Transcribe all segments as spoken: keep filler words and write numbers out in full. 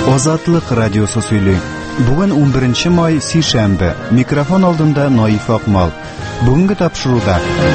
Азатлык радиосы сөйли. Бүген унберенче май сишәмбе. Микрофон алдында Наиф Акмал. Бүгенге тапшыруда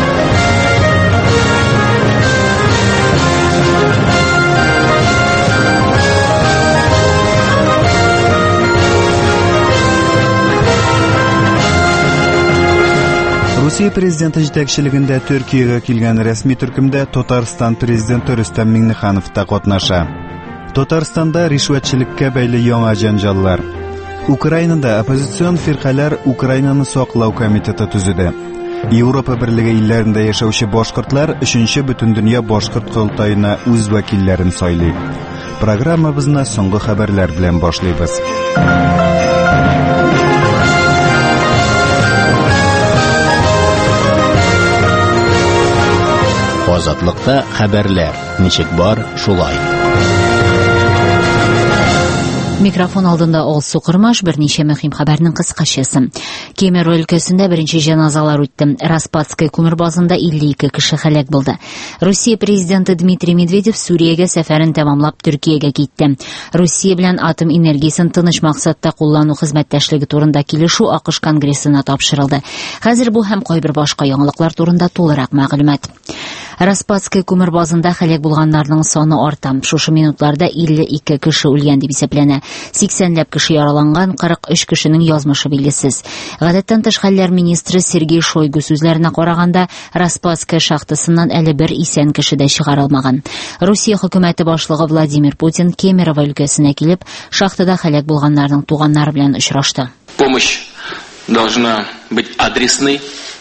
Русия президенты җитәкчелегендә Төркиягә килгән рәсми төркемдә Татарстан президенты Рөстәм Миңнеханов та катнаша. Татарстанда ришвәтчелеккә бәйле яңа җанҗаллар. Украинада оппозицион фиркалар Украинаны саклау комитеты төзеде. Европа Берлеге илләрендә яшәүче башкортлар өченче Бөтендөнья башкорт курултаена үз вәкилләрен сайлый. Программабызны соңгы хәбәрләр белән башлыйбыз. Азатлыкта хәбәрләр. Ничек бар, шулай. Микрофон алдында Алсу Кырмаш берничә мөһим хәбәрнең кыскачасы. Кемерово өлкәсендә беренче җаназалар үтте. Распадская күмер базында илле ике кеше һәлак булды. Русия президенты Дмитрий Медведев Сүриягә сәфәрен тәмамлап Төркиягә китте. Русия белән атом энергиясен тыныч максатта куллану хезмәттәшлеге турында килешү АКШ Конгрессына тапшырылды. Хәзер бу һәм кайбер башка яңалыклар турында тулырак мәгълүмат. Распадская күмер базында һәлак булганнарның саны арта. Шушы минутларда илле ике кеше үлгән дип исәпләнә. сиксәнләп кеше яраланган, кырык өч кешенең язмышы билгесез. Гадәттән тыш хәлләр министры Сергей Шойгу сүзләренә караганда, Распадская шахтасыннан әле бер исән кеше дә чыгарылмаган. Русия хөкүмәте башлыгы Владимир Путин Кемерово өлкәсенә килеп, шахтада һәлак булганнарның туганнары белән очрашты. Помощь должна быть адресной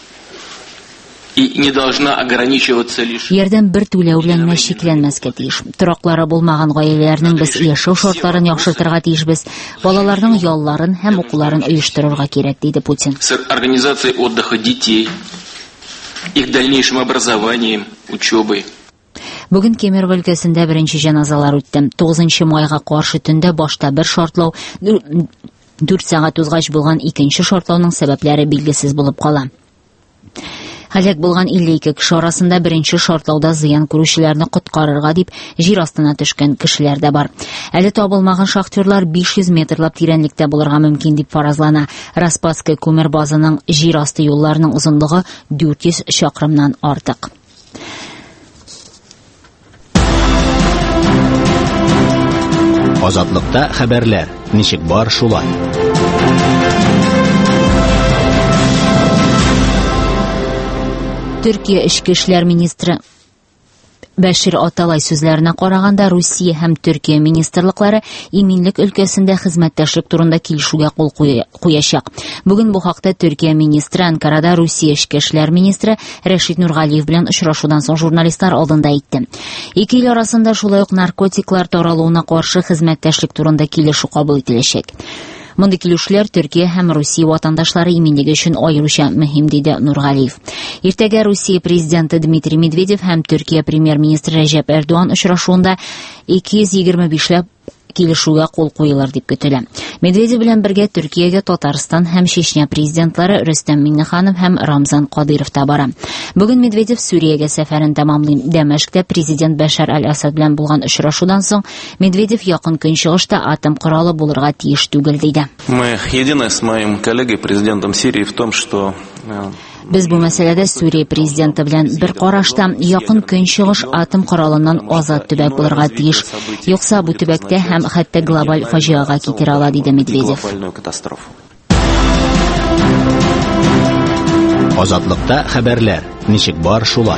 и не должна ограничиваться лишь. Ярдәм бер түләү белән мәшикләнмәскә тиеш. Тораклары булмаган гаиләләрнең без яшәү шартларын яхшыртырга тиешбез. Балаларның ялларын һәм укуларын оештырырга кирәк, диде Путин. С организацией отдыха детей, их дальнейшим образованием, учебой. Бүген Кемерово өлкәсендә беренче җаназалар үтте. тугызынчы майга каршы төндә башта бер шартлау, дүрт сәгать узгач булган икенче шартлауның сәбәпләре билгесез булып кала. Һәлак булган илле ике кеше арасында беренче шартлауда зыян күрүчеләрне коткарырга дип җир астына төшкән кешеләр дә бар. Әле табылмаган шахтерлар биш йөз метрлап тирәнлектә булырга мөмкин дип фаразлана. Распадская күмер базаның җир асты юлларының озынлыгы дүрт йөз чакрымнан артык. Азатлыкта хәбәрләр. Ничек бар, шулай. Төркия эчке эшләр министры Бәшир Аталай сүзләренә караганда, Русия һәм Төркия министрлыклары иминлек өлкәсендә хезмәттәшлек турында килешүгә кул куячак. Бүген бу хакта Төркия министры Анкарада Русия эчке эшләр министры Рәшид Нургалиев белән очрашудан соң журналистлар алдында әйтте. Ике ил арасында шулай ук наркотиклар таралуына каршы хезмәттәшлек турында килешү кабул ителәчәк. Мондый килешүләр Төркия һәм Русия ватандашлары иминлеге өчен аеруча мөһим, диде Нургалиев. Иртәгә Русия президенты Дмитрий Медведев һәм Төркия премьер-министры Рәҗәп Эрдоган очрашуында ике йөз егерме бишләп килешүгә кул куелыр дип көтелә. Медведев белән бергә Төркиягә Татарстан һәм Чечня президентлары Рөстәм Миңнеханов һәм Рамзан Кадыров та бара. Бүген Медведев Сүриягә сәфәрен тәмамлый. Дәмәшктә президент Бәшар әл-Асад белән булган очрашудан соң Медведев якын көнчыгышта атом коралы булырга тиеш түгел, диде. Мы едины с моим коллегой президентом Сирии в том, что Без бу мәсьәләдә Сүрия президенты белән бер карашта якын көнчыгыш атом коралыннан азат төбәк булырга тиеш. Юкса бу төбәктә һәм хәтта глобаль фаҗиага китерә ала, диде Медведев. Азатлыкта хәбәрләр. Ничек бар, шулай.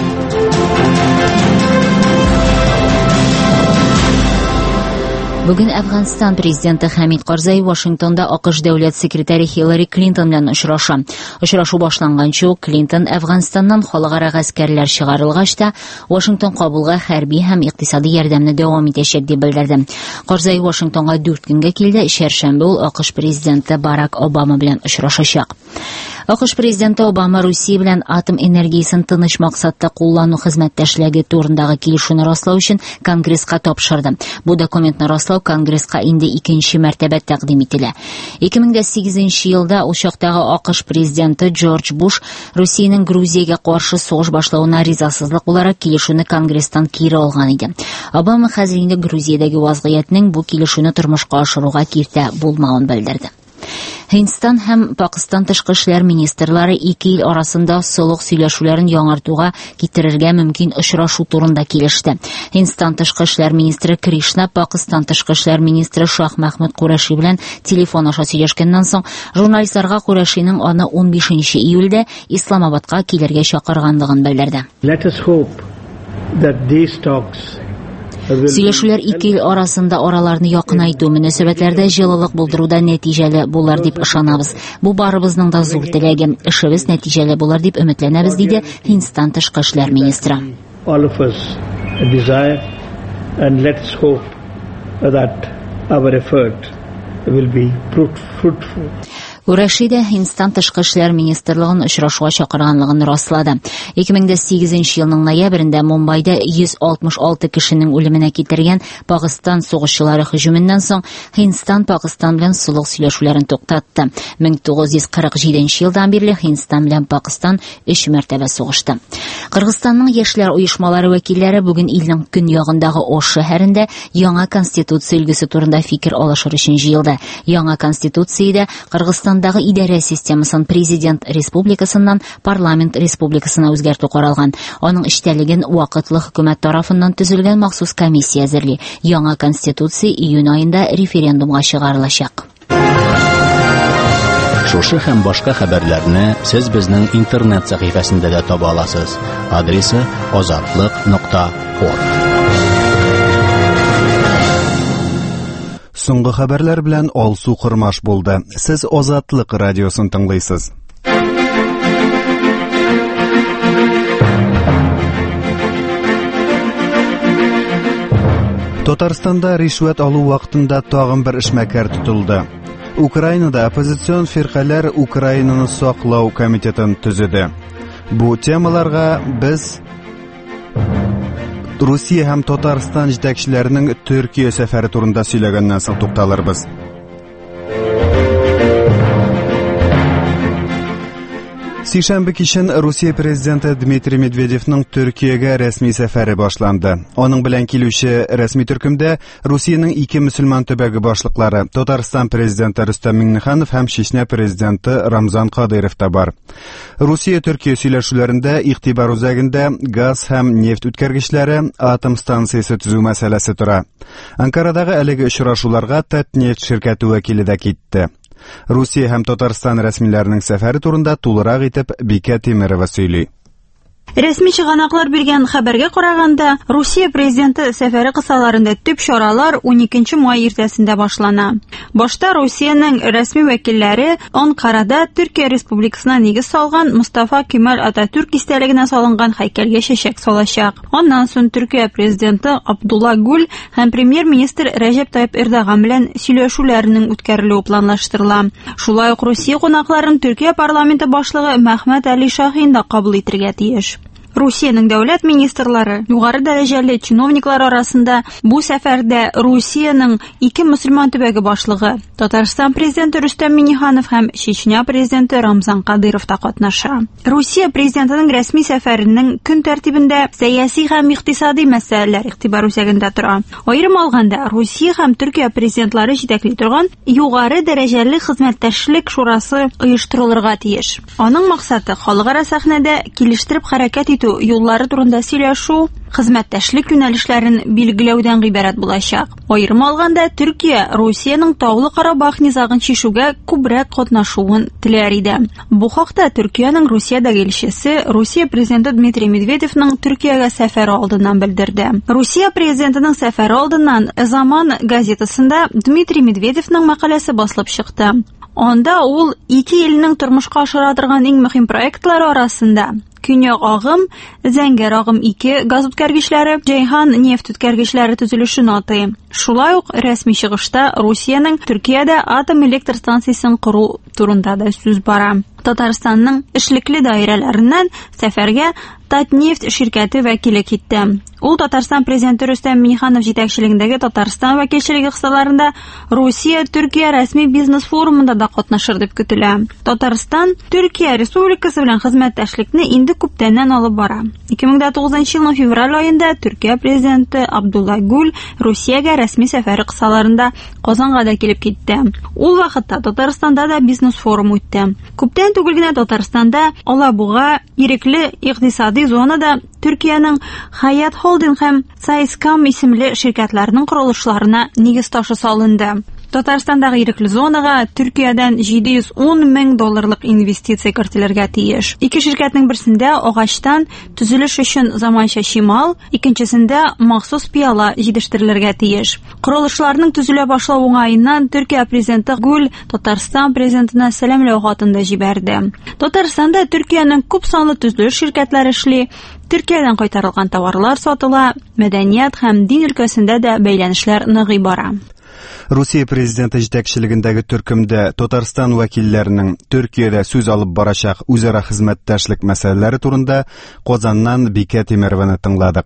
Бүген Әфганстан президенты Хамид Карзай Вашингтонда АКШ дәүләт секретаре Хиллари Клинтон белән очраша. Очрашу башланганчы ук Клинтон Әфганстаннан халыкара гаскәрләр чыгарылгач та Вашингтон кабулга хәрби һәм икътисади ярдәмне дәвам итәчәк дип белдерде. Карзай Вашингтонга дүрт көнгә килде. Шәршәмбе ул АКШ президенты Барак Обама белән очрашачак. АКШ президенты Обама Русия белән атом энергиясын тыныч максатта куллану хезмәттәшлеге турындагы килешүне раслау өчен Конгресска тапшырды. Бу документны раслау Конгресска инде икенче мәртәбә тәкъдим ителә. ике мең сигезенче елда ул чактагы АКШ президенты Джордж Буш Русиянең Грузиягә каршы сугыш башлауына ризасызлык буларак килешүне Конгресстан кире алган иде. Обама хәзер инде Грузиядәге вазгыятьнең бу килешүне тормышка ашыруга киртә булмавын белдерде. Hindistan һәм Пакистан тышкы эшләр министрлары ике ил арасында солых сөйләшүләрен яңартуга китерергә мөмкин очрашу турында килеште. Hindistan тышкы эшләр министры Кришна Пакистан тышкы эшләр министры Шах Мәхмүд Кураши белән телефон аша сөйләшкәннән соң журналистларга Курашиның аны унбишенче июльдә Исламабадка килергә чакырганлыгын белдерде. Let us hope that these talks Сөйләшүләр ике ил арасында араларны якынайту мөнәсәбәтләрдә җылылык булдыруда нәтиҗәле булыр дип ышанабыз. Бу барыбызның да зур теләге. Эшебез нәтиҗәле булыр дип өметләнәбез, диде Hindistan тышкы эшләр министры. All of us desire and let's hope that our effort will be fruitful. Курашида Hindistan тышкы эшләр министрлыгын очрашуга чакырганлыгын раслады. ике мең сигезенче елның ноябрендә Мумбайда йөз алтмыш алты кешенең үлеменә китергән Пакистан сугышчылары һөҗүменнән соң Hindistan Пакистан белән сулык сөйләшүләрен туктатты. мең тугыз йөз кырык җиденче елдан бирле Hindistan белән Пакистан өч мәртәбә сугышты. Кыргызстанның яшьләр оешмалары вәкилләре бүген илнең көньягындагы Ош шәһәрендә яңа конституция өлгесе турында фикер алышыр өчен җыелды. Яңа конституциядә Кыргызстан Дагы идарә системасын президент республикасыннан парламент республикасына үзгәртү каралган. Аның эчтәлеген вакытлы хөкүмәт тарафыннан төзелгән махсус комиссия әзерли. Яңа конституция июнь аенда референдумга чыгарылачак. Шушы һәм башка хәбәрләрне сез безнең интернет сәхифәсендә дә таба аласыз. Адресы азатлык нокта орг. Соңгы хәбәрләр белән Алсу Кырмаш булды. Сез Азатлык радиосын тыңлыйсыз. Татарстанда ришвәт алу вакытында тагын бер эшмәкәр тотылды. Украинада оппозицион фиркалар Украинаны саклау комитетын төзеде. Бу темаларга без Русия һәм Татарстан җитәкчеләренең Төркия сәфәре турында сөйләгәннән соң тукталырбыз. Сишәмбе кичен Русия президенты Дмитрий Медведевның Төркиягә рәсми сәфәре башланды. Аның белән килүче рәсми төркемдә Русиянең ике мөселман төбәге башлыклары, Татарстан президенты Рөстәм Миңнеханов һәм Чечня президенты Рамзан Кадыров та бар. Русия-Төркия сөйләшүләрендә игътибар үзәгендә газ һәм нефть үткәргечләре, атом станциясе төзү мәсьәләсе тора. Анкарадагы әлеге очрашуларга Татнефть ширкәте вәкиле дә китте. Русия һәм Татарстан рәсмиләренең сәфәре турында тулырак итеп Бикә Тимерова сөйли. Рәсми чыганаклар биргән хәбәргә караганда, Русия президенты сәфәре кысаларында төп чаралар уникенче май иртәсендә башлана. Башта Русиянең рәсми вәкилләре Анкарада Төркия республикасына нигез салган Мустафа Кемаль Ататүрк истәлегенә салынган һәйкәлгә чәчәк салачак. Аннан соң Төркия президенты Абдулла Гүл һәм премьер-министр Рәҗәп Тайип Эрдоган белән сөйләшүләренең үткәрелүе планлаштырыла. Шулай ук Русия кунакларын Төркия парламенты башлыгы Мәхмәт Әли Шаһин да кабул итәргә тиеш. Русиянең дәүләт министрлары, югары дәрәҗәле чиновниклар арасында бу сәфәрдә Русиянең ике мөселман төбәге башлыгы, Татарстан президенты Рөстәм Миңнеханов һәм Чечня президенты Рамзан Кадыров та катнаша. Русия президентының рәсми сәфәренең көн тәртибендә сәяси һәм икътисади мәсьәләләр игътибар үзәгендә тора. Аерым алганда, Русия һәм Төркия президентлары җитәкли торган югары дәрәҗәле хезмәттәшлек шурасы оештырылырга тиеш. Аның максаты халыкара сәхнәдә килештереп хәрәкәт итү юллары турында сөйләшү, хезмәттәшлек юнәлешләрен билгеләүдән гыйбарәт булачак. Аерым алганда, Төркия Русиянең Таулы Карабах низагын чишүгә күбрәк катнашуын теләр иде. Бу хакта Төркиянең Русиядәге илчесе Русия президенты Дмитрий Медведевның Төркиягә сәфәре алдыннан белдерде. Русия президентының сәфәре алдыннан Zaman газетасында Дмитрий Медведевның мәкаләсе басылып чыкты. Анда ул ике илнең тормышка ашыра торган иң мөһим проектлары арасында Көньяк агым, Зәңгәр агым ике газ үткәргечләре, Җәйхан нефть үткәргечләре төзелешен атый. Шулай ук рәсми чыгышта Русиянең Төркиядә атом электр станциясен кору турында да сүз бара. Татарстанның эшлекле даирәләреннән сәфәргә Татнефть ширкәте вәкиле китте. Ул Татарстан президенты Рөстәм Миңнеханов җитәкчелегендәге Татарстан вәкилчелеге кысаларында Русия Төркия рәсми бизнес форумында да катнашыр дип көтелә. Татарстан Төркия Республикасы белән хезмәттәшлекне инде күптәннән алып бара. ике мең тугызынчы елның февраль аенда Төркия президенты Абдулла Гүл Русиягә рәсми сәфәре кысаларында Казанга да килеп китте. Ул вакытта Татарстанда да бизнес форум үтте. Күптән түгел генә Татарстанда Алабуга ирекле икътисади зонада Төркиянең Хаят Холдинг һәм Сайскам исемле ширкәтләренең корылышларына нигез ташы салынды. Татарстандагы ирекле зонага Төркиядән җиде йөз ун мең долларлык инвестиция кертелергә тиеш. Ике ширкәтнең берсендә агачтан төзелеш өчен заманча чимал, икенчесендә махсус пыяла җитештерелергә тиеш. Корылышларның төзелә башлау уңаеннан Төркия президенты Гүл Татарстан президентына сәламләү хатын да җибәрде. Татарстанда Төркиянең күп санлы төзелеш ширкәтләре эшли, Төркиядән кайтарылган товарлар сатыла, мәдәният һәм дин өлкәсендә дә бәйләнешләр ныгый бара. Русия президенты җитәкчелегендәге төркемдә Татарстан вәкилләренең Төркиядә сүз алып барачак үзара хезмәттәшлек мәсьәләләре турында Казаннан Бикә Тимерованы тыңладык.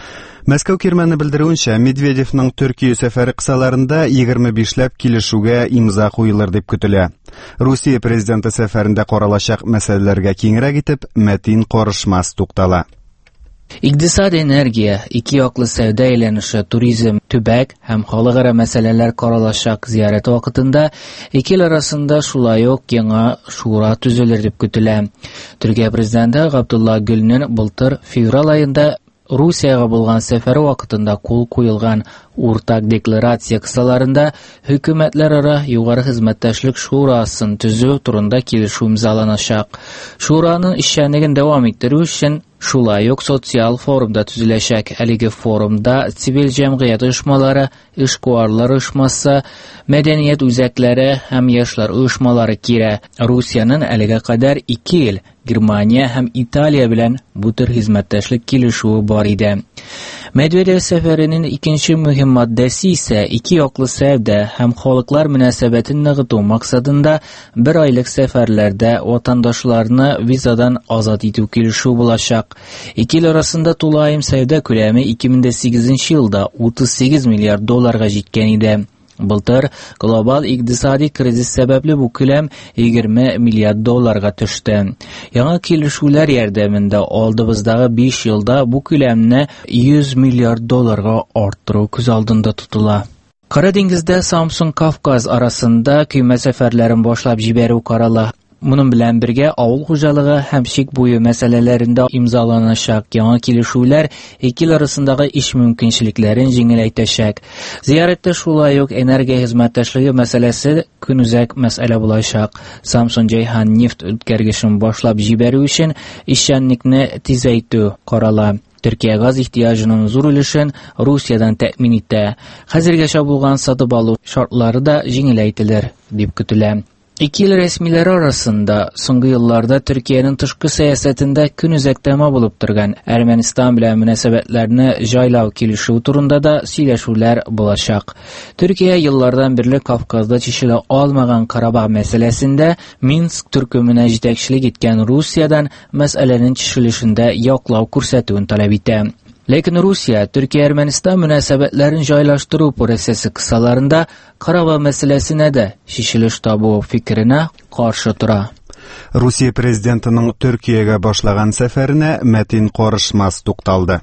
Мәскәү кирмәне белдерүенчә, Медведевның Төркия сәфәре кысаларында егерме бишләп килешүгә имза куелыр дип көтелә. Русия президенты сәфәрендә каралачак мәсьәләләргә киңрәк итеп Мәтин Карышмас туктала. Икътисад, энергия, ике яклы сәүдә әйләнеше, туризм, төбәк һәм халыкара мәсьәләләр каралачак зиярат вакытында ике ил арасында шулай ук яңа шура төзелер дип көтелә. Төркия президенты Габдулла Гүлнең былтыр февраль аенда Русияга булган сәфәре вакытында кул куелган уртак декларация кысаларында хөкүмәтләр-ара югары хезмәттәшлек шурасын төзү турында килешү имзаланачак. Шураның эшчәнлеген дәвам иттерү өчен шулай ук социаль форумда төзеләчәк. Әлеге форумда цивил җәмгыять оешмалары, эшкуарлар оешмасы, мәдәният үзәкләре һәм яшьләр оешмалары кирә. Русиянең әлегә кадәр ике ил, Германия һәм Италия белән бу төр хезмәттәшлек килешүе бар иде. Медведев сәфәренең икенче мөһим маддәсе исә ике яклы сәүдә һәм халыклар мөнәсәбәтен ныгыту максатында бер айлык сәфәрләрдә ватандашларны визадан азат итү килешү булачак. Ике ил арасында тулаем сәүдә күләме ике мең сигезенче елда утыз сигез миллиард долларга җиткән иде. Былтыр глобаль икътисади кризис сәбәпле бу күләм егерме миллиард долларга төште. Яңа килешүләр ярдәмендә алдыбыздагы биш елда бу күләмне йөз миллиард долларга арттыру күз алдында тотыла. Кара диңгездә Самсун-Кавказ арасында көймә сәфәрләрен башлап җибәрү карала. Моның белән бергә авыл хуҗалыгы һәм чик буе мәсьәләләрендә имзаланачак яңа килешүләр ике ил арасындагы эш мөмкинчелекләрен җиңеләйтәчәк. Зияратта шулай ук энергия хезмәттәшлеге мәсьәләсе көнүзәк мәсьәлә булачак. Samsung Җәйхан нефть үткәргечен башлап җибәрү өчен эшчәнлекне тизәйтү карала. Төркия газ ихтыяҗының зур өлешен Русиядан тәэмин итә. Хәзергәчә булган сатып алу шартлары да җиңеләйтелер дип көтелә. Ике ил рәсмиләре арасында соңгы елларда Төркиянең тышкы сәясәтендә көнүзәк тема булып торган Әрмәнстан белән мөнәсәбәтләрне җайлау килешү турында да сөйләшүләр булачак. Төркия еллардан бирле Кавказда чишелә алмаган Карабах мәсьәләсендә Минск төркеменә җитәкчелек иткән Русиядан мәсьәләнең чишелешендә яклау күрсәтүен таләп итә. Ләкин Русия Төркия-Әрмәнстан мөнәсәбәтләрен җайлаштыру процессы кысаларында Карабах мәсьәләсенә дә чишелеш табу фикеренә каршы тора. Русия президентының Төркиягә башлаган сәфәренә Мәтин Карышмас тукталды.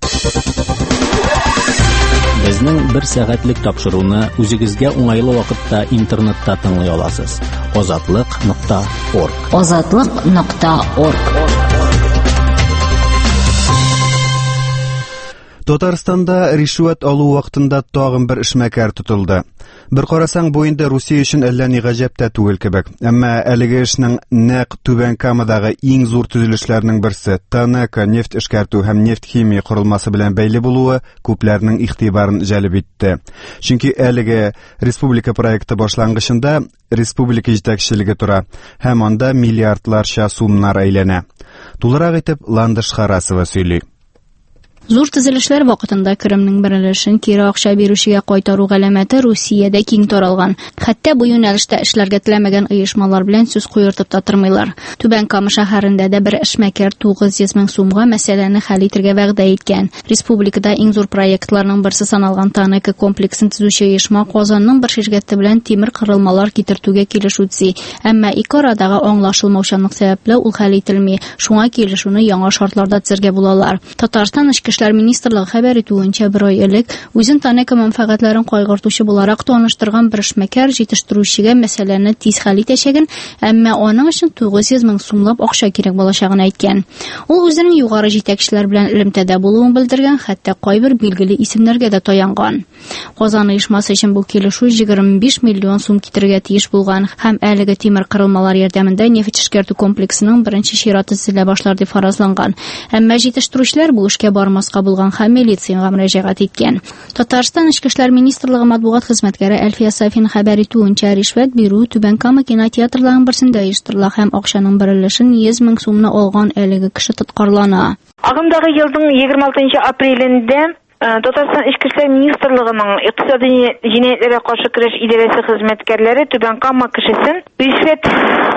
Безнең бер сәгатьлек тапшыруны үзегезгә уңайлы вакытта интернетта тыңлый аласыз. азатлык нокта орг. азатлык нокта орг. Татарстанда ришват алу вакытында тагын бер эшмәкәр тотылды. Бер карасаң, бу инде Русия өчен әллә ни гаҗәп тә түгел кебек. Әмма әлеге эшнең нәкъ Түбән Камадагы иң зур төзелешләрнең берсе Танака нефть эшкәртү һәм нефть химия корылмасы белән бәйле булуы күпләрнең игътибарын җәлеп итте. Чөнки әлеге республика проекты башлангычында республика җитәкчелеге тора һәм анда миллиардларча сумнар әйләнә. Тулырак итеп Ландыш Харасова сөйли. Зур төзелешләр вакытында Кремнең беренчелешен кире акча бирүчегә кайтару галәмәте Русиядә киң таралган. Хәтта бу юнәлештә эшләргә теләмәгән оешмалар белән сүз куертып та тормыйлар. Түбән Кама шәһәрендә дә бер эшмәкәр тугыз йөз мең сумга мәсьәләне хәл итәргә вәгъдә иткән. Республикада иң зур проектларның берсе саналган Таныка комплексын төзүче оешма Казанның бер ширкәте белән тимер кырылмалар китертүгә килешү төзи. Әмма ике арадагы аңлашылмаучанлык сәбәпле ул хәл ителми. Шуңа килешүне яңа шартларда төзергә булалар. Татарстан Эшләр министрлыгы хәбәр итүенчә, бер ай элек үзен Таныка мәнфәгатьләрен кайгыртучы буларак таныштырган бер эшмәкәр җитештерүчегә мәсьәләне тиз хәл итәчәген, әмма аның өчен тугыз йөз мең сумлап акча кирәк булачагын әйткән. Ул үзенең югары җитәкчеләр белән элемтәдә булуын белдергән, хәтта кайбер билгеле исемнәргә дә таянган. Казан оешмасы өчен бу килешү егерме биш миллион сум китергә тиеш булган һәм әлеге тимер кырылмалар ярдәмендә нефть эшкәртү комплексының беренче чираты төзелә башлар дип фаразланган. Әмма җитештерүчеләр бу эшкә бармаска булган һәм милициягә мөрәҗәгать иткән. Татарстан Эчке эшләр министрлыгы матбугат хезмәткәре Әлфия Сафин хәбәр итүенчә, ришвәт бирү Түбән Кама кинотеатрларының берсендә оештырыла һәм акчаның беренчелешен йөз мең сумны алган әлеге кеше тоткарлана. Агымдагы елның егерме алтынчы апрелендә Татарстан Эчке эшләр министрлыгының икътисади җинаятьләргә каршы көрәш идарәсе хезмәткәрләре Түбән Кама кешесен ришвәт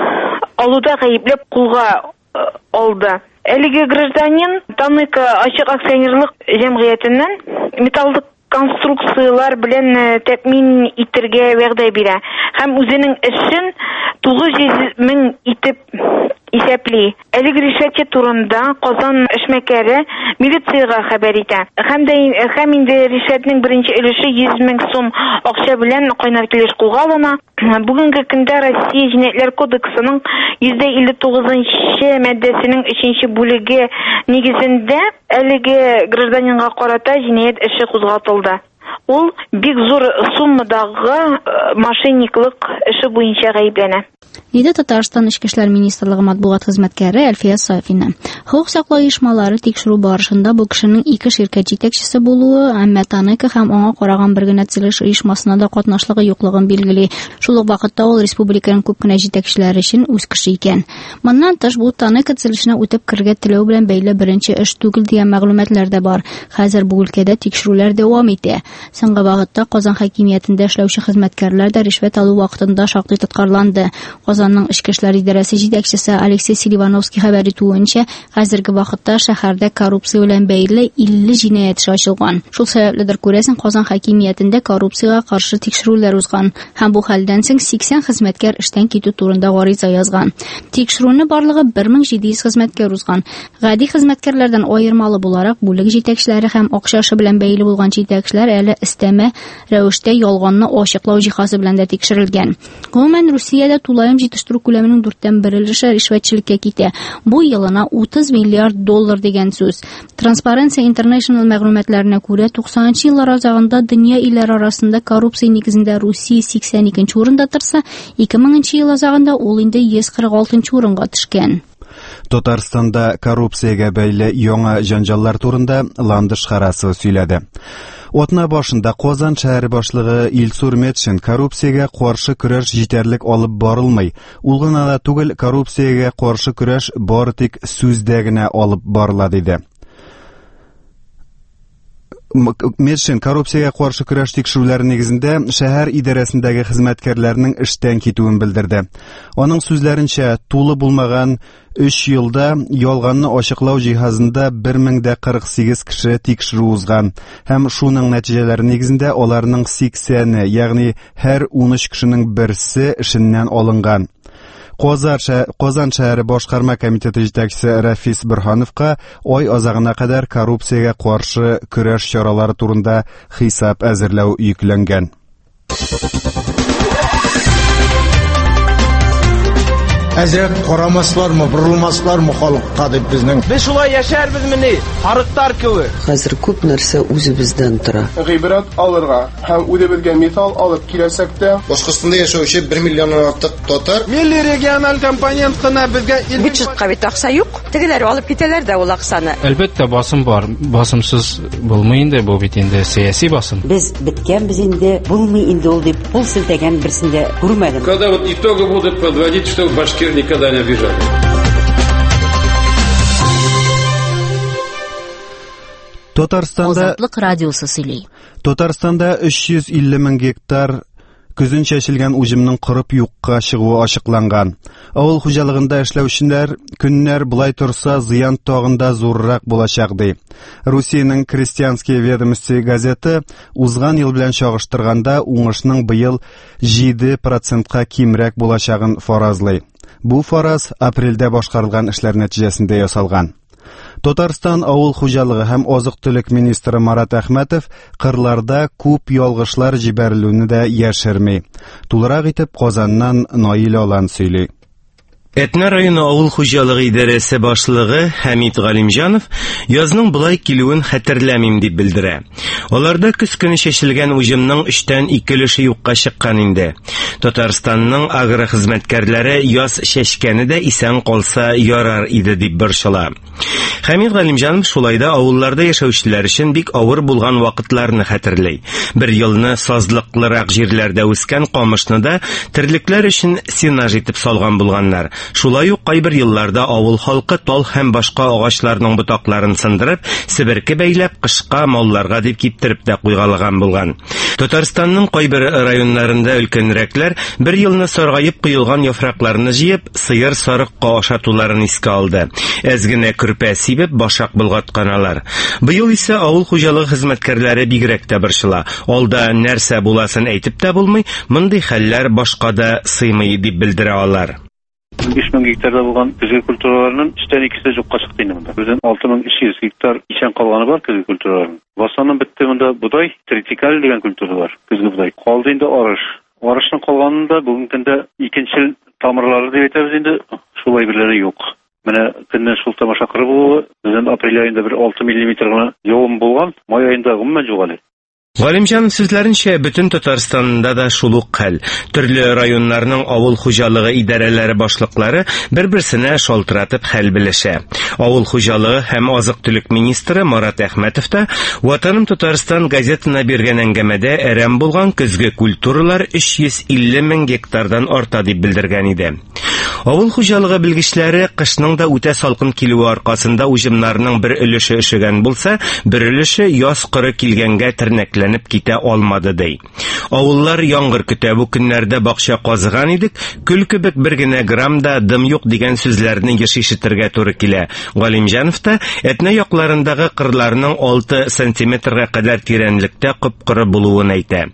алуда гаепләп кулга алды. Әлеге гражданин Таныка ачык акционерлык җәмгыятеннән металлдык конструкциялар белән тәэмин итәргә вәгъдә бирә һәм үзенең эшен тугыз йөз мең итеп исәпли. Әлеге ришвәтче турында Казан эшмәкәре милициягә хәбәр итә. Һәм дә һәм инде ришвәтнең беренче өлеше йөз мең сум акча белән кайнар килеш кулга алына. Бүгенге көндә Россия җинаятьләр кодексының йөз илле тугызынчы маддәсенең өченче бүлеге нигезендә әлеге гражданинга карата җинаять эше кузгатылды. Ул бик зур суммадагы мошенниклык эше буенча гаепләнә. Диде Татарстан Эчке эшләр министрлыгы матбугат хезмәткәре Әлфия Сафина. Хокук саклау оешмалары тикшерү барышында бу кешенең ике ширкәт җитәкчесе булуы, әмма Таныка һәм аңа караган бер генә төзелеш оешмасына да катнашлыгы юклыгын билгели. Шул ук вакытта ул республиканың күп кенә җитәкчеләре өчен үз кеше икән. Моннан тыш бу Таныка төзелешенә үтеп кергә теләү белән бәйле беренче эш түгел дигән мәгълүматлар да бар. Хәзер бу өлкәдә тикшерүләр дәвам итә. Соңгы вакытта Казан хакимиятендә эшләүче хезмәткәрләр дә ришвәт алу вакытында шактый тоткарланды. Казанның Эчке эшләр идарәсе җитәкчесе Алексей Селивановский хәбәр итүенчә, хәзерге вакытта шәһәрдә коррупция белән бәйле илле җинаять эше ачылган. Шул сәбәпледер күрәсең, Казан хакимиятендә коррупциягә каршы тикшерүләр узган һәм бу хәлдән соң сиксән хезмәткәр эштән китү турында гариза язган. Тикшерүне барлыгы бер мең җиде йөз хезмәткәр узган. Гади хезмәткәрләрдән аермалы буларак, бүлек җитәкчеләре һәм акча эше белән бәйле булган җитәкчеләр әле истәмә рәвештә ялганны ачыклау җиһазы белән дә тикшерелгән. Гомумән Русиядә тулаем җитештерү күләменең дүрттән бер өлеше ришвәтчелеккә китә. Бу елына утыз миллиард доллар дигән сүз. Transparency International мәгълүматларына күрә, туксанынчы еллар азагында дөнья илләре арасында коррупция нигезендә Русия сиксән икенче урында торса, ике меңенче ел азагында ул инде йөз кырык алтынчы урынга төшкән. Татарстанда коррупциягә бәйле яңа җанҗаллар турында Ландыш Харасова сөйләде. Атна башында Казан шәһәре башлыгы Илсур Метшин коррупциягә каршы көрәш җитәрлек алып барылмый. Ул гына да түгел, коррупциягә каршы көрәш бары тик сүздә генә алып барыла диде. Метшин коррупциягә каршы көрәш тикшерүләре нигезендә шәһәр идарәсендәге хезмәткәрләрнең эштән китүен белдерде. Аның сүзләренчә, тулы булмаган өч елда ялганны ачыклау җиһазында бер мең кырык сигез кеше тикшерү узган һәм шуның нәтиҗәләре нигезендә аларның сиксәне, ягъни һәр ун өч кешенең берсе эшеннән алынган. Казан шәһәре башкарма комитеты җитәкчесе Рафис Борһановка ай азагына кадәр коррупциягә каршы көрәш чаралары турында хисап әзерләү йөкләнгән. Әзрәк карамаслармы, бурылмаслармы халыкка дип безнең. Без шулай яшәрбезмени? Харыктар кебек. Хәзер күп нәрсә үзебездән тора. Гыйбрат алырга һәм үзебезгә металл алып килсәк тә, Башкортстанда яшәүче bir миллионнан артык татар милли региональ компонент кына безгә бюджетка бит акча юк. Тегеләр алып китәләр дә ул акчаны. Әлбәттә басым бар. Басымсыз булмый инде бу бит инде сәяси басым. Без биткәнбез инде, булмый инде ул дип пул селтәгән берсендә күрмәдем. Когда вот итоги будут подводить, что башкир никогда не обижали. Татарстанда Азатлык радиосы сөйли. Татарстанда өч йөз илле мең гектар көзен чәчелгән уҗымның кырып юкка чыгуы ачыкланган. Авыл хуҗалыгында эшләүчеләр көннәр булай торса зыян тагында зуррак булачак ди. Русиянең Крестьянские ведомости газеты узган ел белән чагыштырганда уңышның быел җиде процентка кимрәк булачагын фаразлый. Бу фараз апрельдә башкарылган эшләр нәтиҗәсендә ясалган. Татарстан авыл хуҗалыгы һәм азык-төлек министры Марат Әхмәтов кырларда күп ялгышлар җибәрелүне дә яшерми. Тулырак итеп Казаннан Наил Алан сөйли. Әтнә районы авыл хуҗалыгы идарәсе башлыгы Хәмит Галимҗанов язның булай килүен хәтерләмим дип белдерә. Аларда көз көне чәчелгән уҗымның өчтән ике өлеше юкка чыккан инде. Татарстанның агрохезмәткәрләре яз чәчкәне дә исән калса ярар иде дип борчыла. Хәмит Галимҗанов шулайда авылларда яшәүчеләр өчен бик авыр булган вакытларны хәтерләй. Бер елны сазлыклырак җирләрдә үскән камышны да терлекләр өчен сенаж итеп салган булганнар. Шулай ук кайбер елларда авыл халкы тал һәм башка агачларның ботакларын сындырып, себерке бәйләп кышка малларга дип киптереп тә куйгалаган булган. Татарстанның кайбер районнарында өлкәнрәкләр бер елны саргаеп куелган яфракларны җыеп, сыер сарыкка ашатуларын искә алды. Әзгенә көрпә сибеп башак булгатканалар. Быел исә авыл хуҗалыгы хезмәткәрләре бигрәк тә борчыла. Алда нәрсә буласын әйтеп тә булмый, мондый хәлләр башка да сыймый дип белдерә алар. besh ming гектарда булган көзге культураларның өчтән икесе юкка чыкты инде монда. Безнең алты мең өч йөз гектар ишән калганы бар көзге культураларның. Басанның бетте монда будай, тритикаль дигән культура бар. Көзге будай. Калды инде арыш. Арышның калганында бүгенге көндә икенче тамырлары дип әйтәбез инде. Шулай бирләре юк. Менә көннән шул тамаша кыры булуы, безнең апрель аенда бер алты миллиметр гына явым булган, май аенда гомумән юк. Галимҗан сүзләренчә, бөтен Татарстанда да шул ук хәл. Төрле районнарның авыл хуҗалыгы идарәләре башлыклары бер-берсенә шалтыратып хәл белешә. Авыл хуҗалыгы һәм азык-төлек министры Марат Әхмәтов та Ватаным Татарстан газетына биргән әңгәмәдә әрәм булган көзге культуралар өч йөз илле мең гектардан арта дип белдергән иде. Авыл хуҗалыгы белгечләре кышның да үтә салкын килүе аркасында уҗымнарның бер өлеше эшегән булса, бер өлеше яз кыры килгәнгә тернәкләнеп китә алмады ди. Авыллар яңгыр көтә, бу көннәрдә бакча казыган идек, күл кебек бер генә грамм да дым юк дигән сүзләрне еш ишетергә туры килә. Галимҗанов та Әтнә якларындагы кырларның алты сантиметрга кадәр тирәнлектә кып-коры булуын әйтә.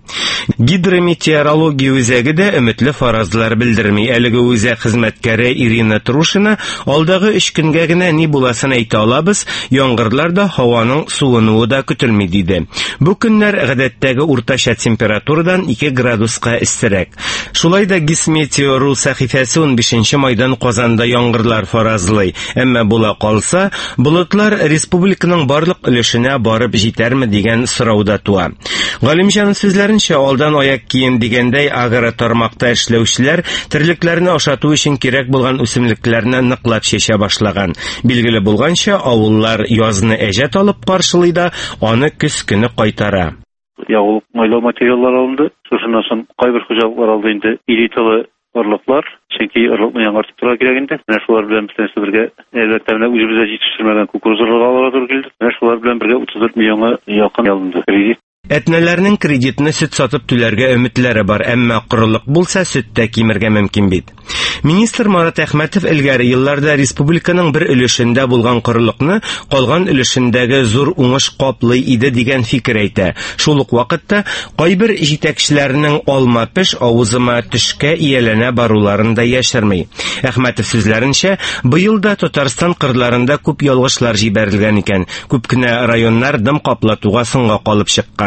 Гидрометеорология үзәге дә өметле фаразлар белдерми. Әлеге үзәк хезмәткәре Ирина Трушина алдагы өч көнгә генә ни буласын әйтә алабыз, яңгырлар да, һаваның суынуы да көтелми диде. Бу көннәр гадәттәге уртача температурадан ике градуска өстәрәк. Шулай да Гисметеору сәхифәсе ун бишенче майдан Казанда яңгырлар фаразлый. Әмма була калса, болытлар республиканың барлык өлешенә барып җитәрме дигән сорауда туа. Галимҗан сүзләренчә, алдан аяк кием дигәндәй агро тармакта эшләүчеләр терлекләрне ашату өчен кирәк булган үсемлекләрне ныклап чәчә башлаган. Билгеле булганча, авыллар язны әҗәт алып каршылый да, аны көз көне кайтара. Ягылып майлау материаллар алынды. Шушыннан соң кайбер хуҗалыклар алды инде элиталы орлыклар, чөнки орлыкны яңартып торырга кирәк инде. Менә шулар белән бөтенесе бергә әлбәттә менә үзебезгә җитештермәгән кукурузларга алырга туры килде. Менә шулар белән бергә утыз дүрт миллионга якын алынды кредит. Әтнәләрнең кредитны сөт сатып түләргә өметләре бар, әмма корылык булса сөттә кимергә мөмкин бит. Министр Марат Әхмәтов элгәре елларда республиканың бер өлешендә булган корылыкны калган өлешендәге зур уңыш каплый иде дигән фикер әйтә. Шул ук вакытта кайбер җитәкчеләрнең алма пеш авызыма төшкә ияләнә баруларын да яшерми. Әхмәтов сүзләренчә, быел да Татарстан кырларында күп ялгышлар җибәрелгән икән. Күп кенә районнар дым каплатуга соңга калып чыккан.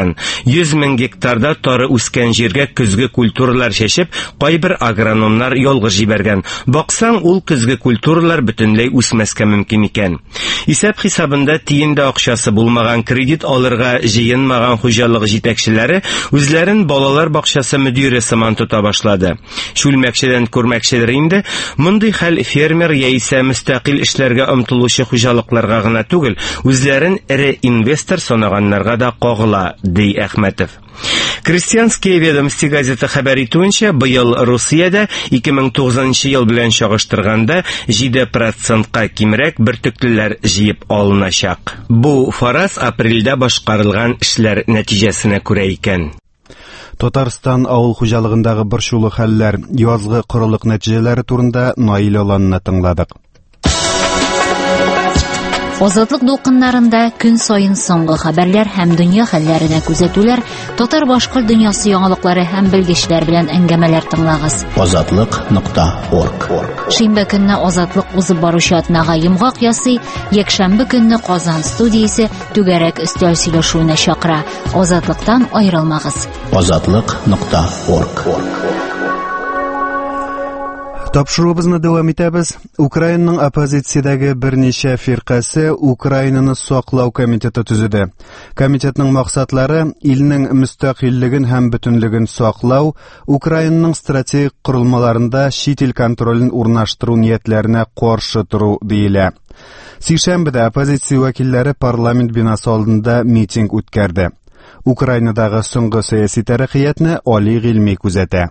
башлаган. йөз мең гектарда тары үскән җиргә көзге культуралар чәчеп, кайбер агрономнар ялгыш җибәргән. Баксаң, ул көзге культуралар бөтенләй үсмәскә мөмкин икән. Исәп хисабында тиендә акчасы булмаган, кредит алырга җыенмаган хуҗалык җитәкчеләре үзләрен балалар бакчасы мөдире сыман тота башлады. Шүлмәкчедән күрмәкчеләр инде, мондый хәл фермер яисә мөстәкыйль эшләргә омтылучы хуҗалыкларга гына түгел, үзләрен эре инвестор санаганнарга да кагыла, ди Әхмәтов. Крестьянские ведомости газеты хәбәр итүенчә, быел Русиядә ике мең тугызынчы ел белән чагыштырганда җиде процентка кимрәк бөртеклеләр җыеп алыначак. Бу фараз апрельдә башкарылган эшләр нәтиҗәсенә күрә икән. Татарстан авыл хуҗалыгындагы борчулы хәлләр, язгы корылык нәтиҗәләре турында Наил Аланны тыңладык. Азатлык дулкыннарында көн сайын соңгы хәбәрләр һәм дөнья хәлләренә күзәтүләр, татар-башкорт дөньясы яңалыклары һәм белгечләр белән әңгәмәләр тыңлагыз. азатлык нокта орг. Шимбә көнне Азатлык узып баручы атнага йомгак ясый, якшәмбе көнне Казан студиясе түгәрәк өстәл сөйләшүенә чакыра. Азатлыктан аерылмагыз. азатлык нокта орг. Тапшыруыбызны дәвам итәбез. Украинаның оппозициядәге берничә фиркасы Украинаны саклау комитеты төзеде. Комитетның максатлары илнең мөстәкыйльлеген һәм бөтенлеген саклау, Украинаның стратегик корылмаларында чит ил контролен урнаштыру ниятләренә каршы туру диелә. Сишәмбедә оппозиция вәкилләре парламент бинасы алдында митинг үткәрде. Украинадагы соңгы сәяси тәрәккыятне Али Гыйльми күзәтә.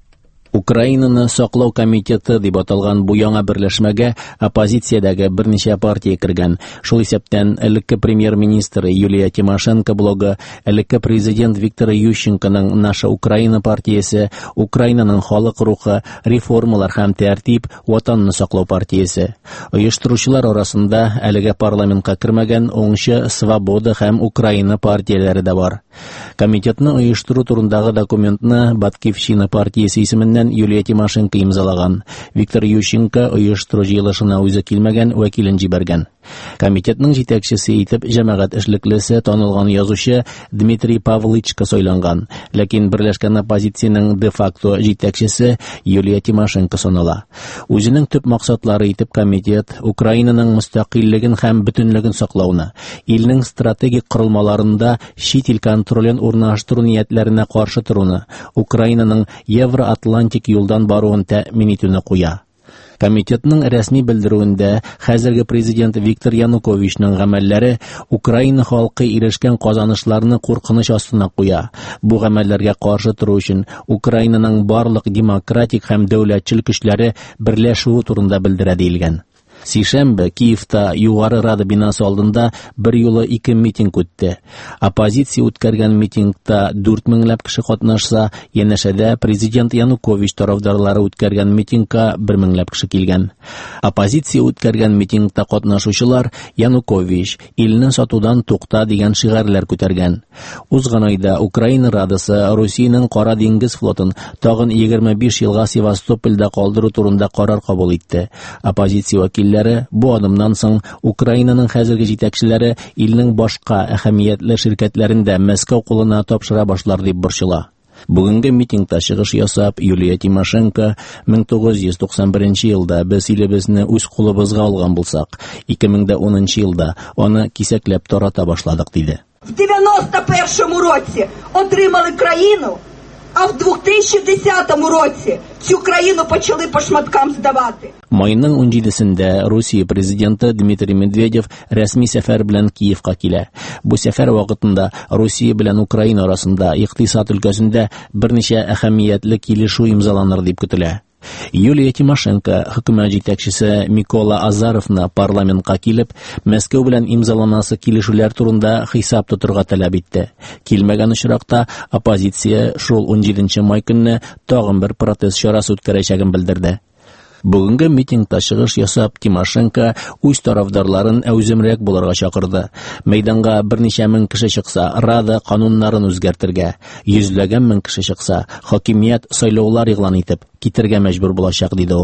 Украинаны саклау комитеты дип аталган бу яңа берләшмәгә оппозициядәге берничә партия кергән. Шул исәптән элекке премьер-министр Юлия Тимошенко блогы, элекке президент Виктор Ющенконың Наша Украина партиясе, Украинаның халык рухы, реформалар һәм тәртип, ватанны саклау партиясе. Оештыручылар арасында әлегә парламентка кергән оңчы Свобода һәм Украина партияләре дә бар. Комитетны оештыру турындагы документны Баткивщина партиясе исеменнән Юлия Тимошенко имзалаган. Виктор Ющенко оештыру җыелышына үзе килмәгән, вәкилен җибәргән. Комитетның җитәкчесе итеп җәмәгать эшлеклесе танылган язучы Дмитрий Павлычка сайланган, ләкин берләшкән оппозициянең де-факто җитәкчесе Юлия Тимошенко санала. Үзенең төп максатлары итеп комитет Украинаның мөстәкыйльлеген һәм бөтенлеген саклауны, илнең стратегик корылмаларында чит ил контролен урнаштыру ниятләренә каршы торуны, Украинаның Евроатлантик юлдан баруын тәэмин итүне куя. Комитетның рәсми белдерүендә хәзерге президент Виктор Януковичның гамәлләре Украина халкы ирешкән казанышларны куркыныч астына куя. Бу гамәлләргә каршы туру өчен Украинаның барлык демократик һәм дәүләтчел көчләре берләшүе турында белдерә диелгән. Сишәмбе Киевта Югары Рада бинасы алдында бер юлы ике митинг үтте. Оппозиция үткәргән митингта дүрт меңләп кеше катнашса, янәшәдә президент Янукович тарафдарлары үткәргән митингка бер меңләп кеше килгән. Оппозиция үткәргән митингта катнашучылар Янукович илне сатудан тукта дигән шигарләр күтәргән. Узган айда Украина Радасы Русиянең Кара диңгез флотын тагын егерме биш елга Севастопольдә калдыру турында карар кабул итте. Оппозиция вәкилләре бу адымнан соң Украинаның хәзерге җитәкчеләре илнең башка әһәмиятле ширкәтләрендә Мәскәү кулына тапшыра башлар дип борчыла. Бүгенге митингта чыгыш ясап Юлия Тимошенко мең тугыз йөз туксан беренче елда без илебезне үз кулыбызга алган булсак, ике мең унынчы елда аны кисәкләп тарата башладык диде. В дев'яносто першому році отримали країну, а в дві тисячі десятому році цю країну почали по шматкам здавати. Майның унҗидесендә Русия президенты Дмитрий Медведев рәсми сәфәр белән Киевка килә. Бу сәфәр вакытында Русия белән Украина арасында икътисад өлкәсендә берничә әһәмиятле килешү имзаланыр дип көтелә. Юлия Тимошенко хөкүмәт җитәкчесе Микола Азаровны парламентка килеп, Мәскәү белән имзаланасы килешүләр турында хисап тотырга таләп итте. Килмәгән очракта оппозиция шул унҗиденче май көнне тагын бер протест чарасы үткәрәчәген белдерде. Бүгенге митингта чыгыш ясап Тимошенко үз тарафдарларын әүземрәк булырга чакырды. Мәйданга берничә мең кеше чыкса, Рада кануннарын үзгәртергә, йөзләгән мең кеше чыкса, хакимият сайлаулар игълан итеп китергә мәҗбүр булачак диде ул.